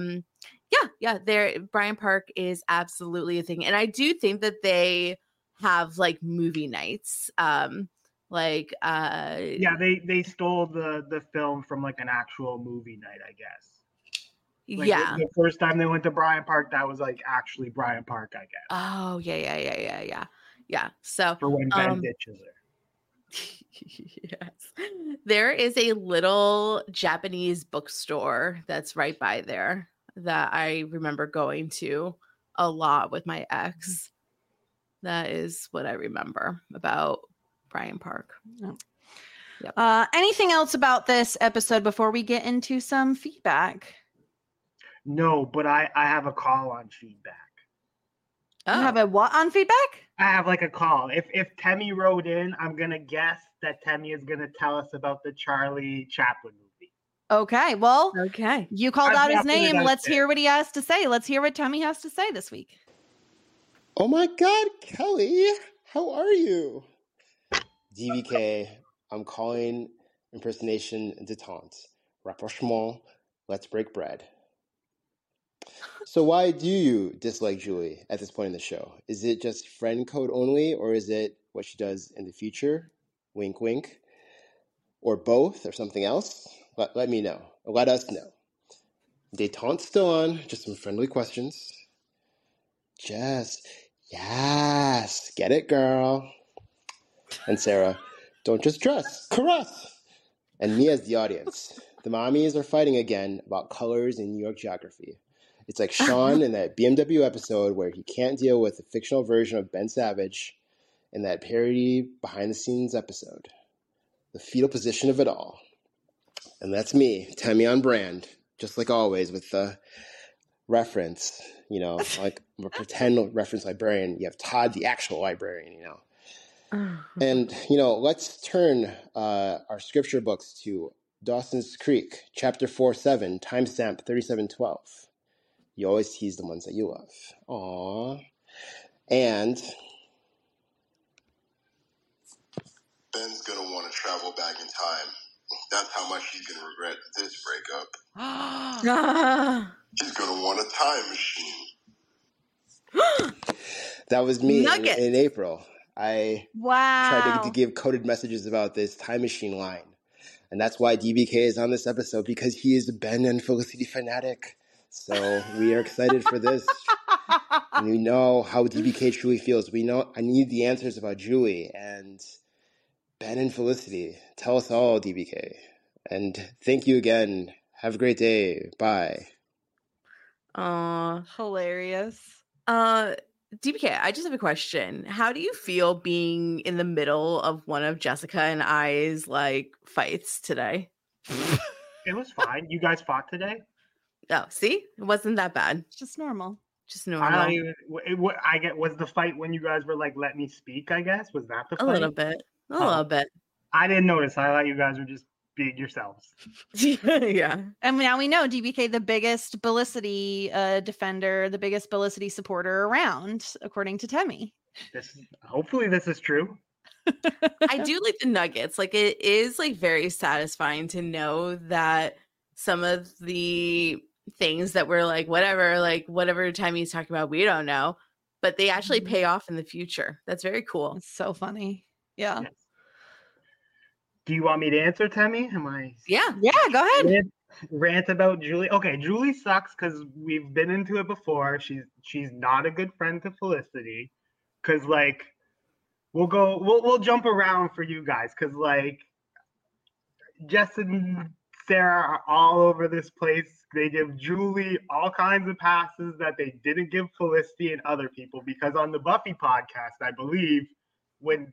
Bryant Park is absolutely a thing. And I do think that they have like movie nights. They stole the film from like an actual movie night, I guess. Like, the first time they went to Bryant Park, that was like actually Bryant Park, I guess. Oh yeah. So for when Ben ditches her. Yes, there is a little Japanese bookstore that's right by there that I remember going to a lot with my ex. That is what I remember about Bryant Park. Oh. Yep. Anything else about this episode before we get into some feedback? No, but I have a call on feedback. Oh. You have a what on feedback? I have like a call. If Temmie wrote in, I'm gonna guess that Temmie is gonna tell us about the Charlie Chaplin movie. Okay, well, okay. You called out his name. Let's hear what he has to say. Let's hear what Temmie has to say this week. Oh my God, Kelly, how are you? DVK, I'm calling impersonation detente. Rapprochement, let's break bread. So why do you dislike Julie at this point in the show? Is it just friend code only, or is it what she does in the future, wink, wink, or both, or something else, let me know. Let us know. Détente's still on. Just some friendly questions. Jess, yes, get it, girl. And Sarah, don't just dress, caress. And me as the audience. The mommies are fighting again about colors in New York geography. It's like Sean in that BMW episode where he can't deal with the fictional version of Ben Savage in that parody behind-the-scenes episode. The fetal position of it all. And that's me, Temmie on brand, just like always with the reference, like I'm a pretend reference librarian. You have Todd, the actual librarian, And, let's turn our scripture books to Dawson's Creek, chapter 4:7, timestamp 3712. You always tease the ones that you love. Aww. And Ben's going to want to travel back in time. That's how much he's going to regret this breakup. He's going to want a time machine. That was me in April. I tried to give coded messages about this time machine line. And that's why DBK is on this episode, because he is a Ben and Felicity fanatic. So we are excited for this. And we know how DBK truly feels. We know I need the answers about Julie and Ben and Felicity. Tell us all, DBK. And thank you again. Have a great day. Bye. Hilarious. DBK, I just have a question. How do you feel being in the middle of one of Jessica and I's fights today? It was fine. You guys fought today? Oh, see? It wasn't that bad. It's just normal. Just normal. Was the fight when you guys were let me speak, I guess? Was that the fight? A little bit. A little bit. I didn't notice. I thought you guys were just being yourselves. Yeah. And now we know DBK, the biggest Felicity defender, the biggest Felicity supporter around, according to Temmie. Hopefully this is true. I do like the nuggets. It is very satisfying to know that some of the things that we're whatever Temmie's talking about, we don't know, but they actually pay off in the future. That's very cool. It's so funny. Yeah. Yes. Do you want me to answer, Temmie? Yeah, go ahead. Rant about Julie. Okay, Julie sucks because we've been into it before. She's not a good friend to Felicity. Because we'll jump around for you guys. Because Jess and Sarah are all over this place. They give Julie all kinds of passes that they didn't give Felicity and other people. Because on the Buffy podcast, I believe when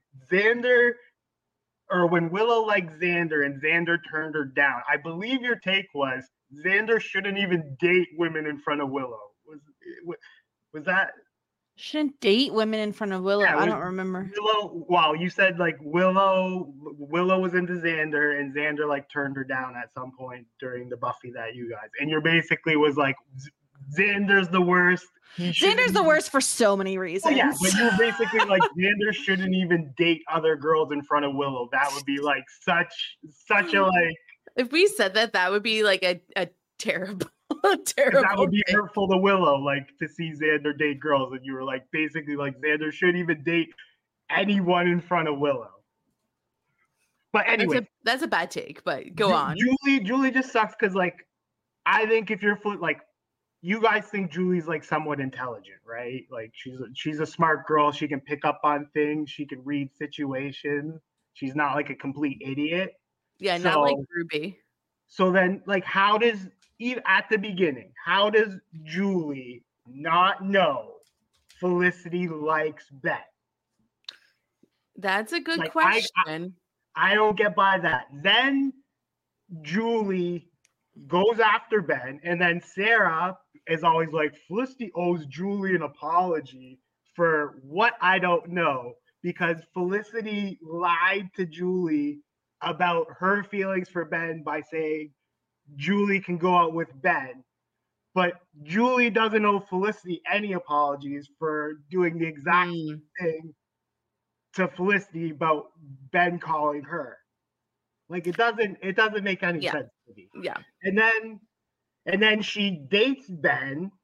Willow liked Xander and Xander turned her down, I believe your take was Xander shouldn't even date women in front of Willow. Was that? Shouldn't date women in front of Willow. Yeah, I don't remember. Willow, you said Willow was into Xander and Xander turned her down at some point during the Buffy that you guys, and you're basically was Xander's the worst. Xander's the worst for so many reasons. Yeah, but you're basically Xander shouldn't even date other girls in front of Willow. That would be such a If we said that would be a terrible, terrible. That would be hurtful to Willow, to see Xander date girls, and you were basically Xander shouldn't even date anyone in front of Willow. But anyway, that's a bad take. But go on. Julie just sucks because I think if you're you guys think Julie's somewhat intelligent, right? She's a smart girl. She can pick up on things. She can read situations. She's not a complete idiot. Yeah, not like Ruby. So then, how does at the beginning, how does Julie not know Felicity likes Ben? That's a good question. I don't get by that. Then Julie goes after Ben, and then Sarah is always Felicity owes Julie an apology for what I don't know, because Felicity lied to Julie about her feelings for Ben by saying Julie can go out with Ben, but Julie doesn't owe Felicity any apologies for doing the exact thing to Felicity about Ben calling her. It doesn't make any sense to me. Yeah. And then she dates Ben,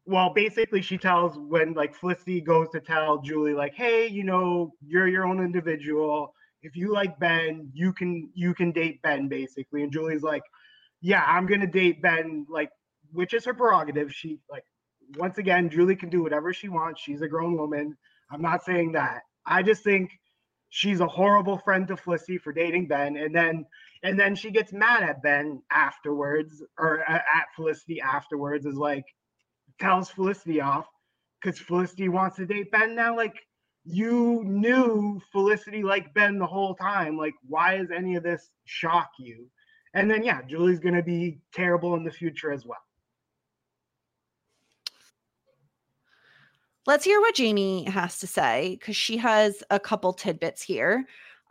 well, basically she tells when like Felicity goes to tell Julie like, hey, you know, you're your own individual. If you like Ben, you can date Ben basically. And Julie's like, yeah, I'm going to date Ben, like, which is her prerogative. She like, once again, Julie can do whatever she wants. She's a grown woman. I'm not saying that. I just think she's a horrible friend to Felicity for dating Ben. And then she gets mad at Ben afterwards, or at Felicity afterwards, is like, tells Felicity off because Felicity wants to date Ben now. Like, you knew Felicity liked Ben the whole time. Like, why does any of this shock you? And then, yeah, Julie's going to be terrible in the future as well. Let's hear what Jamie has to say, because she has a couple tidbits here.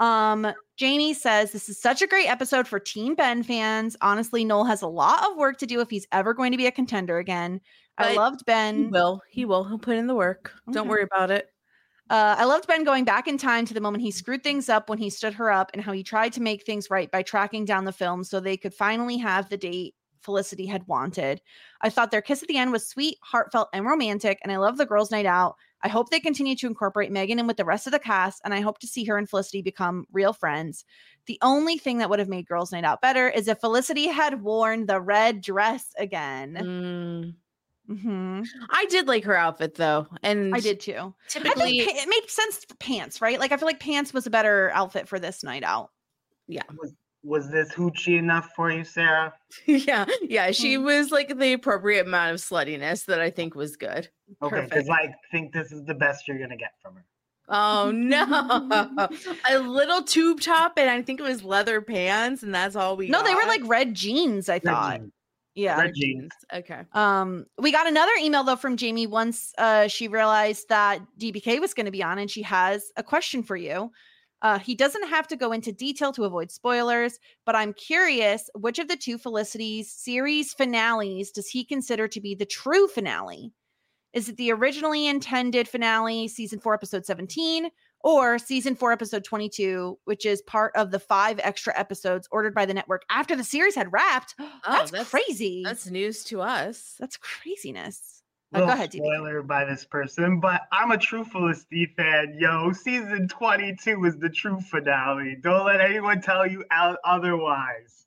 Jamie says, this is such a great episode for Team Ben fans. Honestly, Noel has a lot of work to do if he's ever going to be a contender again. I loved Ben. He will. He'll put in the work. Okay. Don't worry about it. I loved Ben going back in time to the moment he screwed things up when he stood her up, and how he tried to make things right by tracking down the film so they could finally have the date Felicity had wanted. I thought their kiss at the end was sweet, heartfelt, and romantic, and I love the girls' night out. I hope they continue to incorporate Megan in with the rest of the cast, and I hope to see her and Felicity become real friends. The only thing that would have made girls' night out better is if Felicity had worn the red dress again. Mm-hmm. I did like her outfit though, and I did too. Typically, it made sense for pants, right? Like I feel like pants was a better outfit for this night out. Yeah. Was this hoochie enough for you, Sarah? yeah. She was like the appropriate amount of sluttiness that I think was good. Okay, because I think this is the best you're gonna get from her. Oh no, a little tube top, and I think it was leather pants, and that's all we got. No, they were like red jeans, I thought. Jeans. Yeah. Red jeans. Okay. We got another email though from Jamie once she realized that DBK was going to be on, and she has a question for you. He doesn't have to go into detail to avoid spoilers, but I'm curious, which of the two Felicity's series finales does he consider to be the true finale? Is it the originally intended finale, season 4, episode 17, or season 4, episode 22, which is part of the 5 extra episodes ordered by the network after the series had wrapped? That's crazy. That's news to us. That's craziness. Go ahead, spoiler by this person, but I'm a true Felicity fan. Yo, season 22 is the true finale. Don't let anyone tell you otherwise.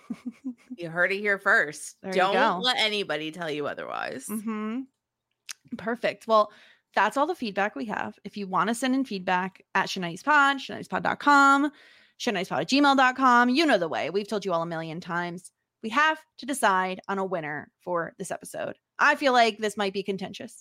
You heard it here first. Don't let anybody tell you otherwise. Mm-hmm. Perfect. Well, that's all the feedback we have. If you want to send in feedback at SheNighty'sPod, SheNighty'sPod.com, SheNighty'sPod@gmail.com, you know the way. We've told you all a million times. We have to decide on a winner for this episode. I feel like this might be contentious.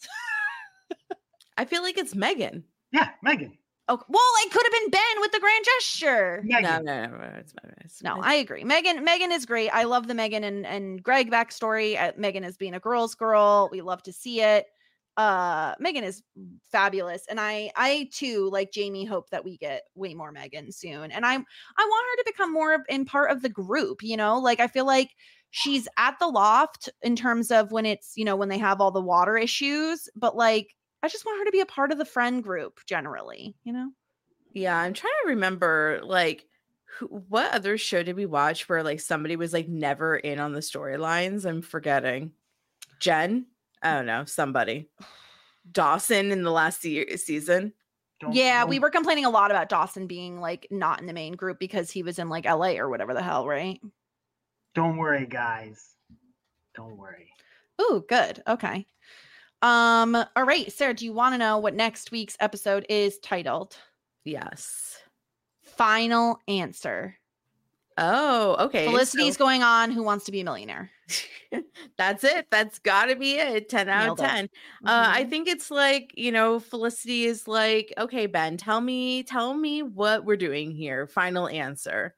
I feel like it's Megan. Yeah, Megan. Oh, well, it could have been Ben with the grand gesture. Megan. No, I agree. Megan is great. I love the Megan and Greg backstory. Megan as being a girl's girl. We love to see it. Megan is fabulous, and I too, like Jamie, hope that we get way more Megan soon, and I want her to become more in part of the group, you know, like I feel like she's at the loft in terms of when it's, you know, when they have all the water issues, but like I just want her to be a part of the friend group generally, you know. Yeah, I'm trying to remember like what other show did we watch where like somebody was like never in on the storylines. I'm forgetting. Jen? I don't know, somebody. Dawson in the last season. We were complaining a lot about Dawson being like not in the main group because he was in like LA or whatever the hell, right? Don't worry, guys. Don't worry. Ooh, good. Okay. All right, Sarah, do you want to know what next week's episode is titled? Yes. Final Answer. Oh, okay. Felicity's going on Who Wants to Be a Millionaire. That's it. That's gotta be it. 10 out of 10. I think it's like, you know, Felicity is like, okay, Ben, tell me what we're doing here. Final answer.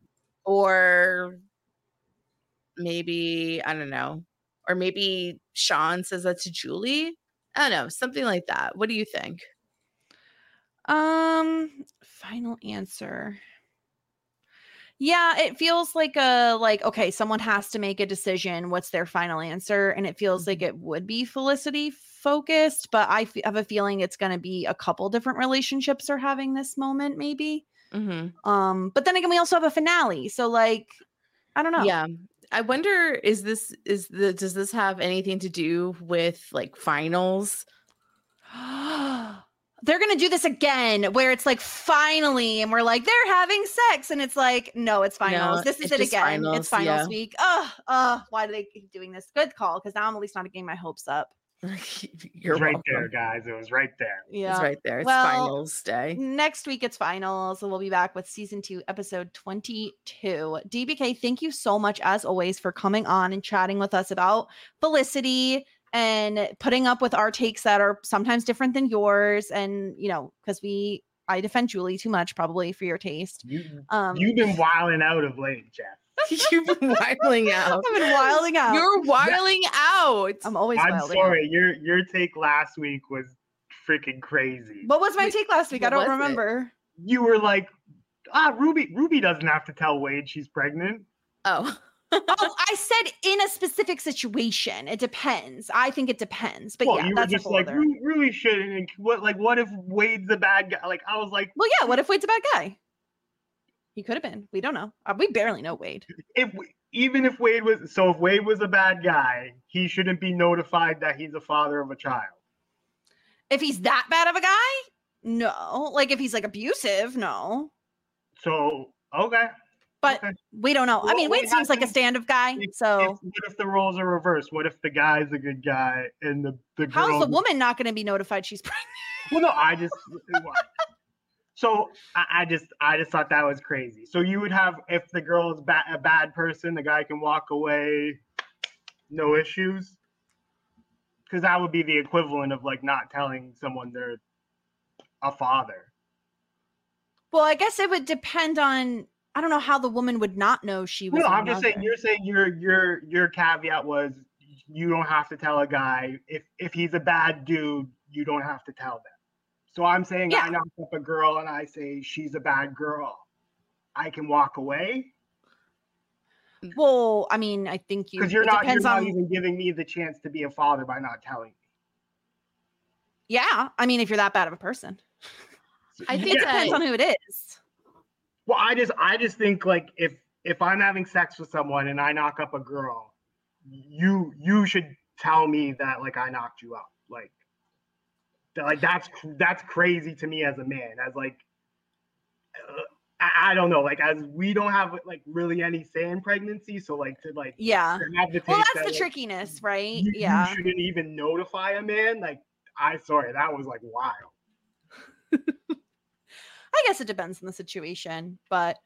Or maybe, I don't know. Or maybe Sean says that to Julie. I don't know. Something like that. What do you think? Final answer. Yeah, it feels like okay, someone has to make a decision. What's their final answer? And it feels like it would be Felicity focused, but I have a feeling it's going to be a couple different relationships are having this moment, maybe. Mm-hmm. But then again, we also have a finale, so like, I don't know. Yeah, I wonder, does this have anything to do with like finals? They're going to do this again where it's like finally, and we're like, they're having sex. And it's like, no, it's finals. No, this is it again. Finals, it's finals week. Why do they keep doing this? Good call. Because now I'm at least not getting my hopes up. You're right there, guys. It was right there. Yeah. It's right there. It's finals day. Next week it's finals. So we'll be back with season 2, episode 22. DBK, thank you so much as always for coming on and chatting with us about Felicity and putting up with our takes that are sometimes different than yours. And, you know, because I defend Julie too much probably for your taste. You've been wilding out of late, Jeff. You've been wilding out. I've been wilding out. You're wilding out. I'm always I'm wilding sorry. out. Your take last week was freaking crazy. What was my take last week? I don't remember. You were like, Ruby doesn't have to tell Wade she's pregnant. Oh. I said in a specific situation. It depends. I think it depends. But yeah, you that's were just like, Ruby shouldn't. What if Wade's a bad guy? Like, I was like, well, yeah, what if Wade's a bad guy? He could have been. We don't know. We barely know Wade. If Wade was a bad guy, he shouldn't be notified that he's a father of a child. If he's that bad of a guy, no. Like if he's like abusive, no. So okay. But we don't know. Well, I mean, Wade seems like a stand-up guy. So what if the roles are reversed? What if the guy's a good guy and the girl? How's the woman not going to be notified she's pregnant? Well, no, So I just thought that was crazy. So you would have, if the girl is a bad person, the guy can walk away, no issues, because that would be the equivalent of like not telling someone they're a father. Well, I guess it would depend on. I don't know how the woman would not know she was. No, I'm just saying. You're saying your caveat was you don't have to tell a guy if he's a bad dude. You don't have to tell them. So I'm saying I knock up a girl and I say she's a bad girl. I can walk away. Well, I mean, I think because you're not even giving me the chance to be a father by not telling me. Yeah, I mean, if you're that bad of a person, I think it depends on who it is. Well, I just think like if I'm having sex with someone and I knock up a girl, you should tell me that like I knocked you up, like that's crazy to me as a man. As like I don't know, like as we don't have like really any say in pregnancy, so like to like well that's the like, trickiness, right? You shouldn't even notify a man. Like that was like wild. I guess it depends on the situation, but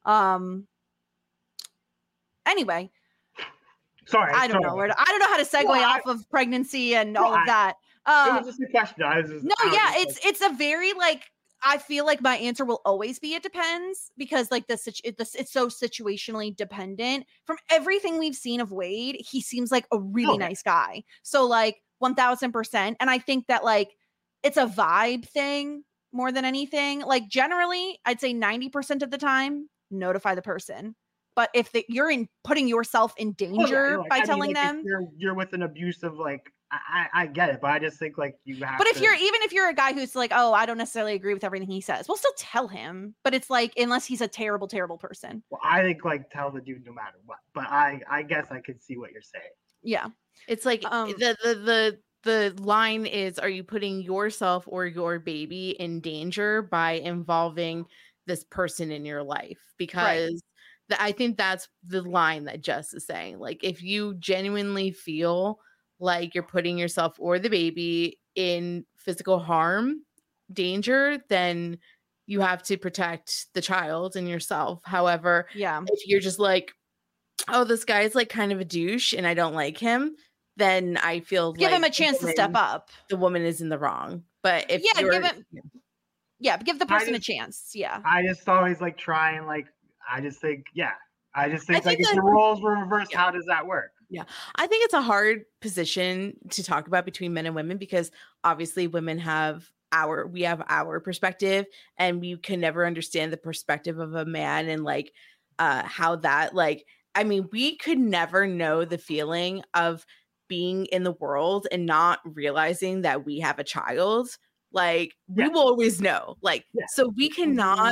anyway. Sorry, I don't know how to segue off of pregnancy and all of that. It was just a question. It's a very like I feel like my answer will always be it depends because like it's so situationally dependent. From everything we've seen of Wade, he seems like a really nice guy. So like 1000%, and I think that like it's a vibe thing more than anything. Like generally, I'd say 90% of the time, notify the person. But if you're putting yourself in danger by telling them, you're with an abusive, like I get it, but I just think like you have. But if you're a guy who's like, oh, I don't necessarily agree with everything he says, we'll still tell him. But it's like unless he's a terrible, terrible person. Well, I think like tell the dude no matter what. But I guess I could see what you're saying. Yeah, it's like the line is: are you putting yourself or your baby in danger by involving this person in your life? Because I think that's the line that Jess is saying. Like, if you genuinely feel like you're putting yourself or the baby in physical harm, danger, then you have to protect the child and yourself. However, if you're just like, oh, this guy's like kind of a douche and I don't like him, then I feel give him a chance to step up. The woman is in the wrong. But if give the person a chance. Yeah. I just always like try and like I just think like if the roles were reversed, how does that work? Yeah. I think it's a hard position to talk about between men and women because obviously women have our perspective and we can never understand the perspective of a man and like how that like I mean, we could never know the feeling of being in the world and not realizing that we have a child. Like we will always know. Like so we cannot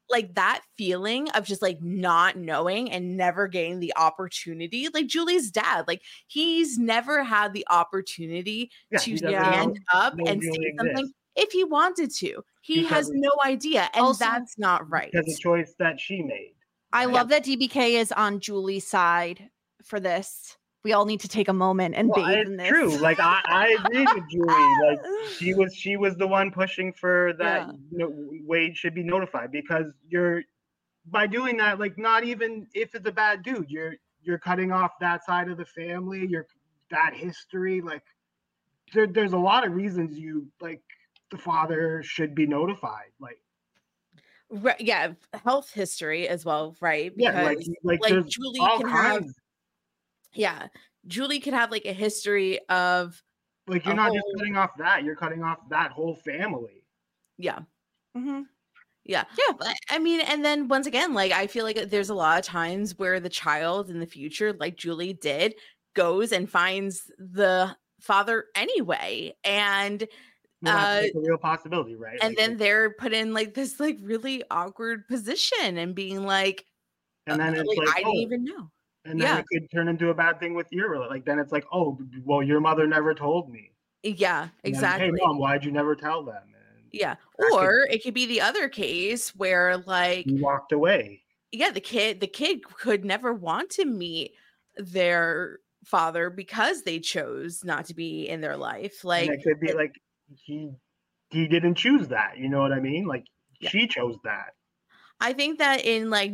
like that feeling of just like not knowing and never getting the opportunity, like Julie's dad, like he's never had the opportunity to stand up and say something if he wanted to. He has no idea, and also, that's not right. That's a choice that she made. I love that DBK is on Julie's side for this. We all need to take a moment and bathe in this. True. Like I agree with Julie. Like she was the one pushing for that. Wade should be notified, because by doing that, like, not even if it's a bad dude, you're cutting off that side of the family, that history. Like there's a lot of reasons the father should be notified. Like. Right, yeah, health history as well, right? Because like Julie can have. Yeah, Julie could have like a history of like, you're not just cutting off that, you're cutting off that whole family. Yeah. Mm-hmm. Yeah. But, I mean, and then once again, like, I feel like there's a lot of times where the child in the future, like Julie did, goes and finds the father anyway, and that's a real possibility, right? And then they're put in like this like really awkward position and being like, and then it's like I didn't even know. And then it could turn into a bad thing with then it's like, oh, well, your mother never told me. Yeah, exactly. Then, hey, Mom, why'd you never tell them? And or it could be the other case where like you walked away. Yeah, the kid could never want to meet their father because they chose not to be in their life. Like, and it could be like he didn't choose that. You know what I mean? Like she chose that. I think that in like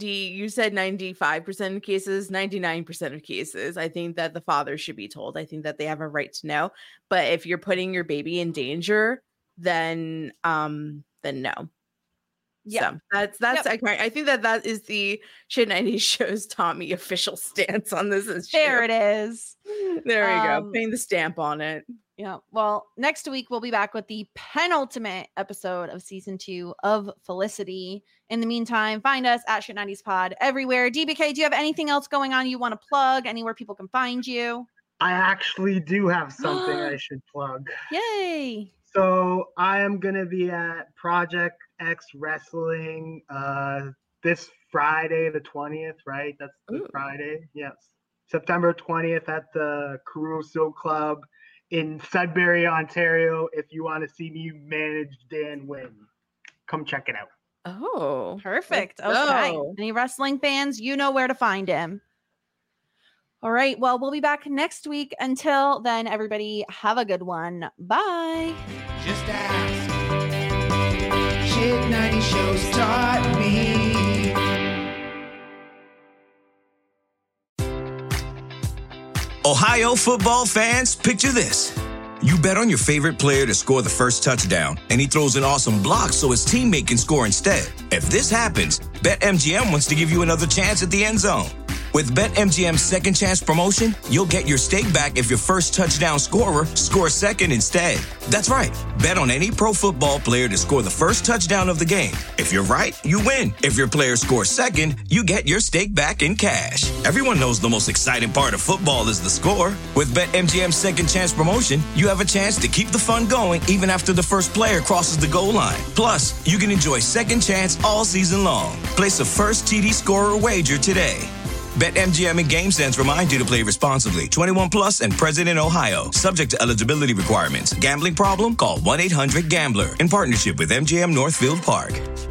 95% of cases, 99% of cases, I think that the father should be told. I think that they have a right to know. But if you're putting your baby in danger, then no. Yeah, so that's I think that is the Shit 90s Show's Tommy official stance on this issue. There it is. There you go. Putting the stamp on it. Yeah. Well, next week we'll be back with the penultimate episode of season 2 of Felicity. In the meantime, find us at Shit 90s Pod everywhere. DBK, do you have anything else going on you want to plug? Anywhere people can find you? I actually do have something I should plug. Yay! So I am gonna be at Project X Wrestling this Friday, the 20th, right? That's the Friday. Yes, September 20th at the Caruso Club in Sudbury, Ontario. If you want to see me manage Dan Wynn, come check it out. Oh, perfect. Okay. Any wrestling fans, you know where to find him. All right. Well, we'll be back next week. Until then, everybody, have a good one. Bye. Just ask. Shit 90 Shows taught me. Ohio football fans, picture this. You bet on your favorite player to score the first touchdown, and he throws an awesome block so his teammate can score instead. If this happens, BetMGM wants to give you another chance at the end zone. With BetMGM's second chance promotion, you'll get your stake back if your first touchdown scorer scores second instead. That's right. Bet on any pro football player to score the first touchdown of the game. If you're right, you win. If your player scores second, you get your stake back in cash. Everyone knows the most exciting part of football is the score. With BetMGM's second chance promotion, you have a chance to keep the fun going even after the first player crosses the goal line. Plus, you can enjoy second chance all season long. Place a first TD scorer wager today. BetMGM and GameSense remind you to play responsibly. 21 plus and present in Ohio. Subject to eligibility requirements. Gambling problem? Call 1-800-GAMBLER. In partnership with MGM Northfield Park.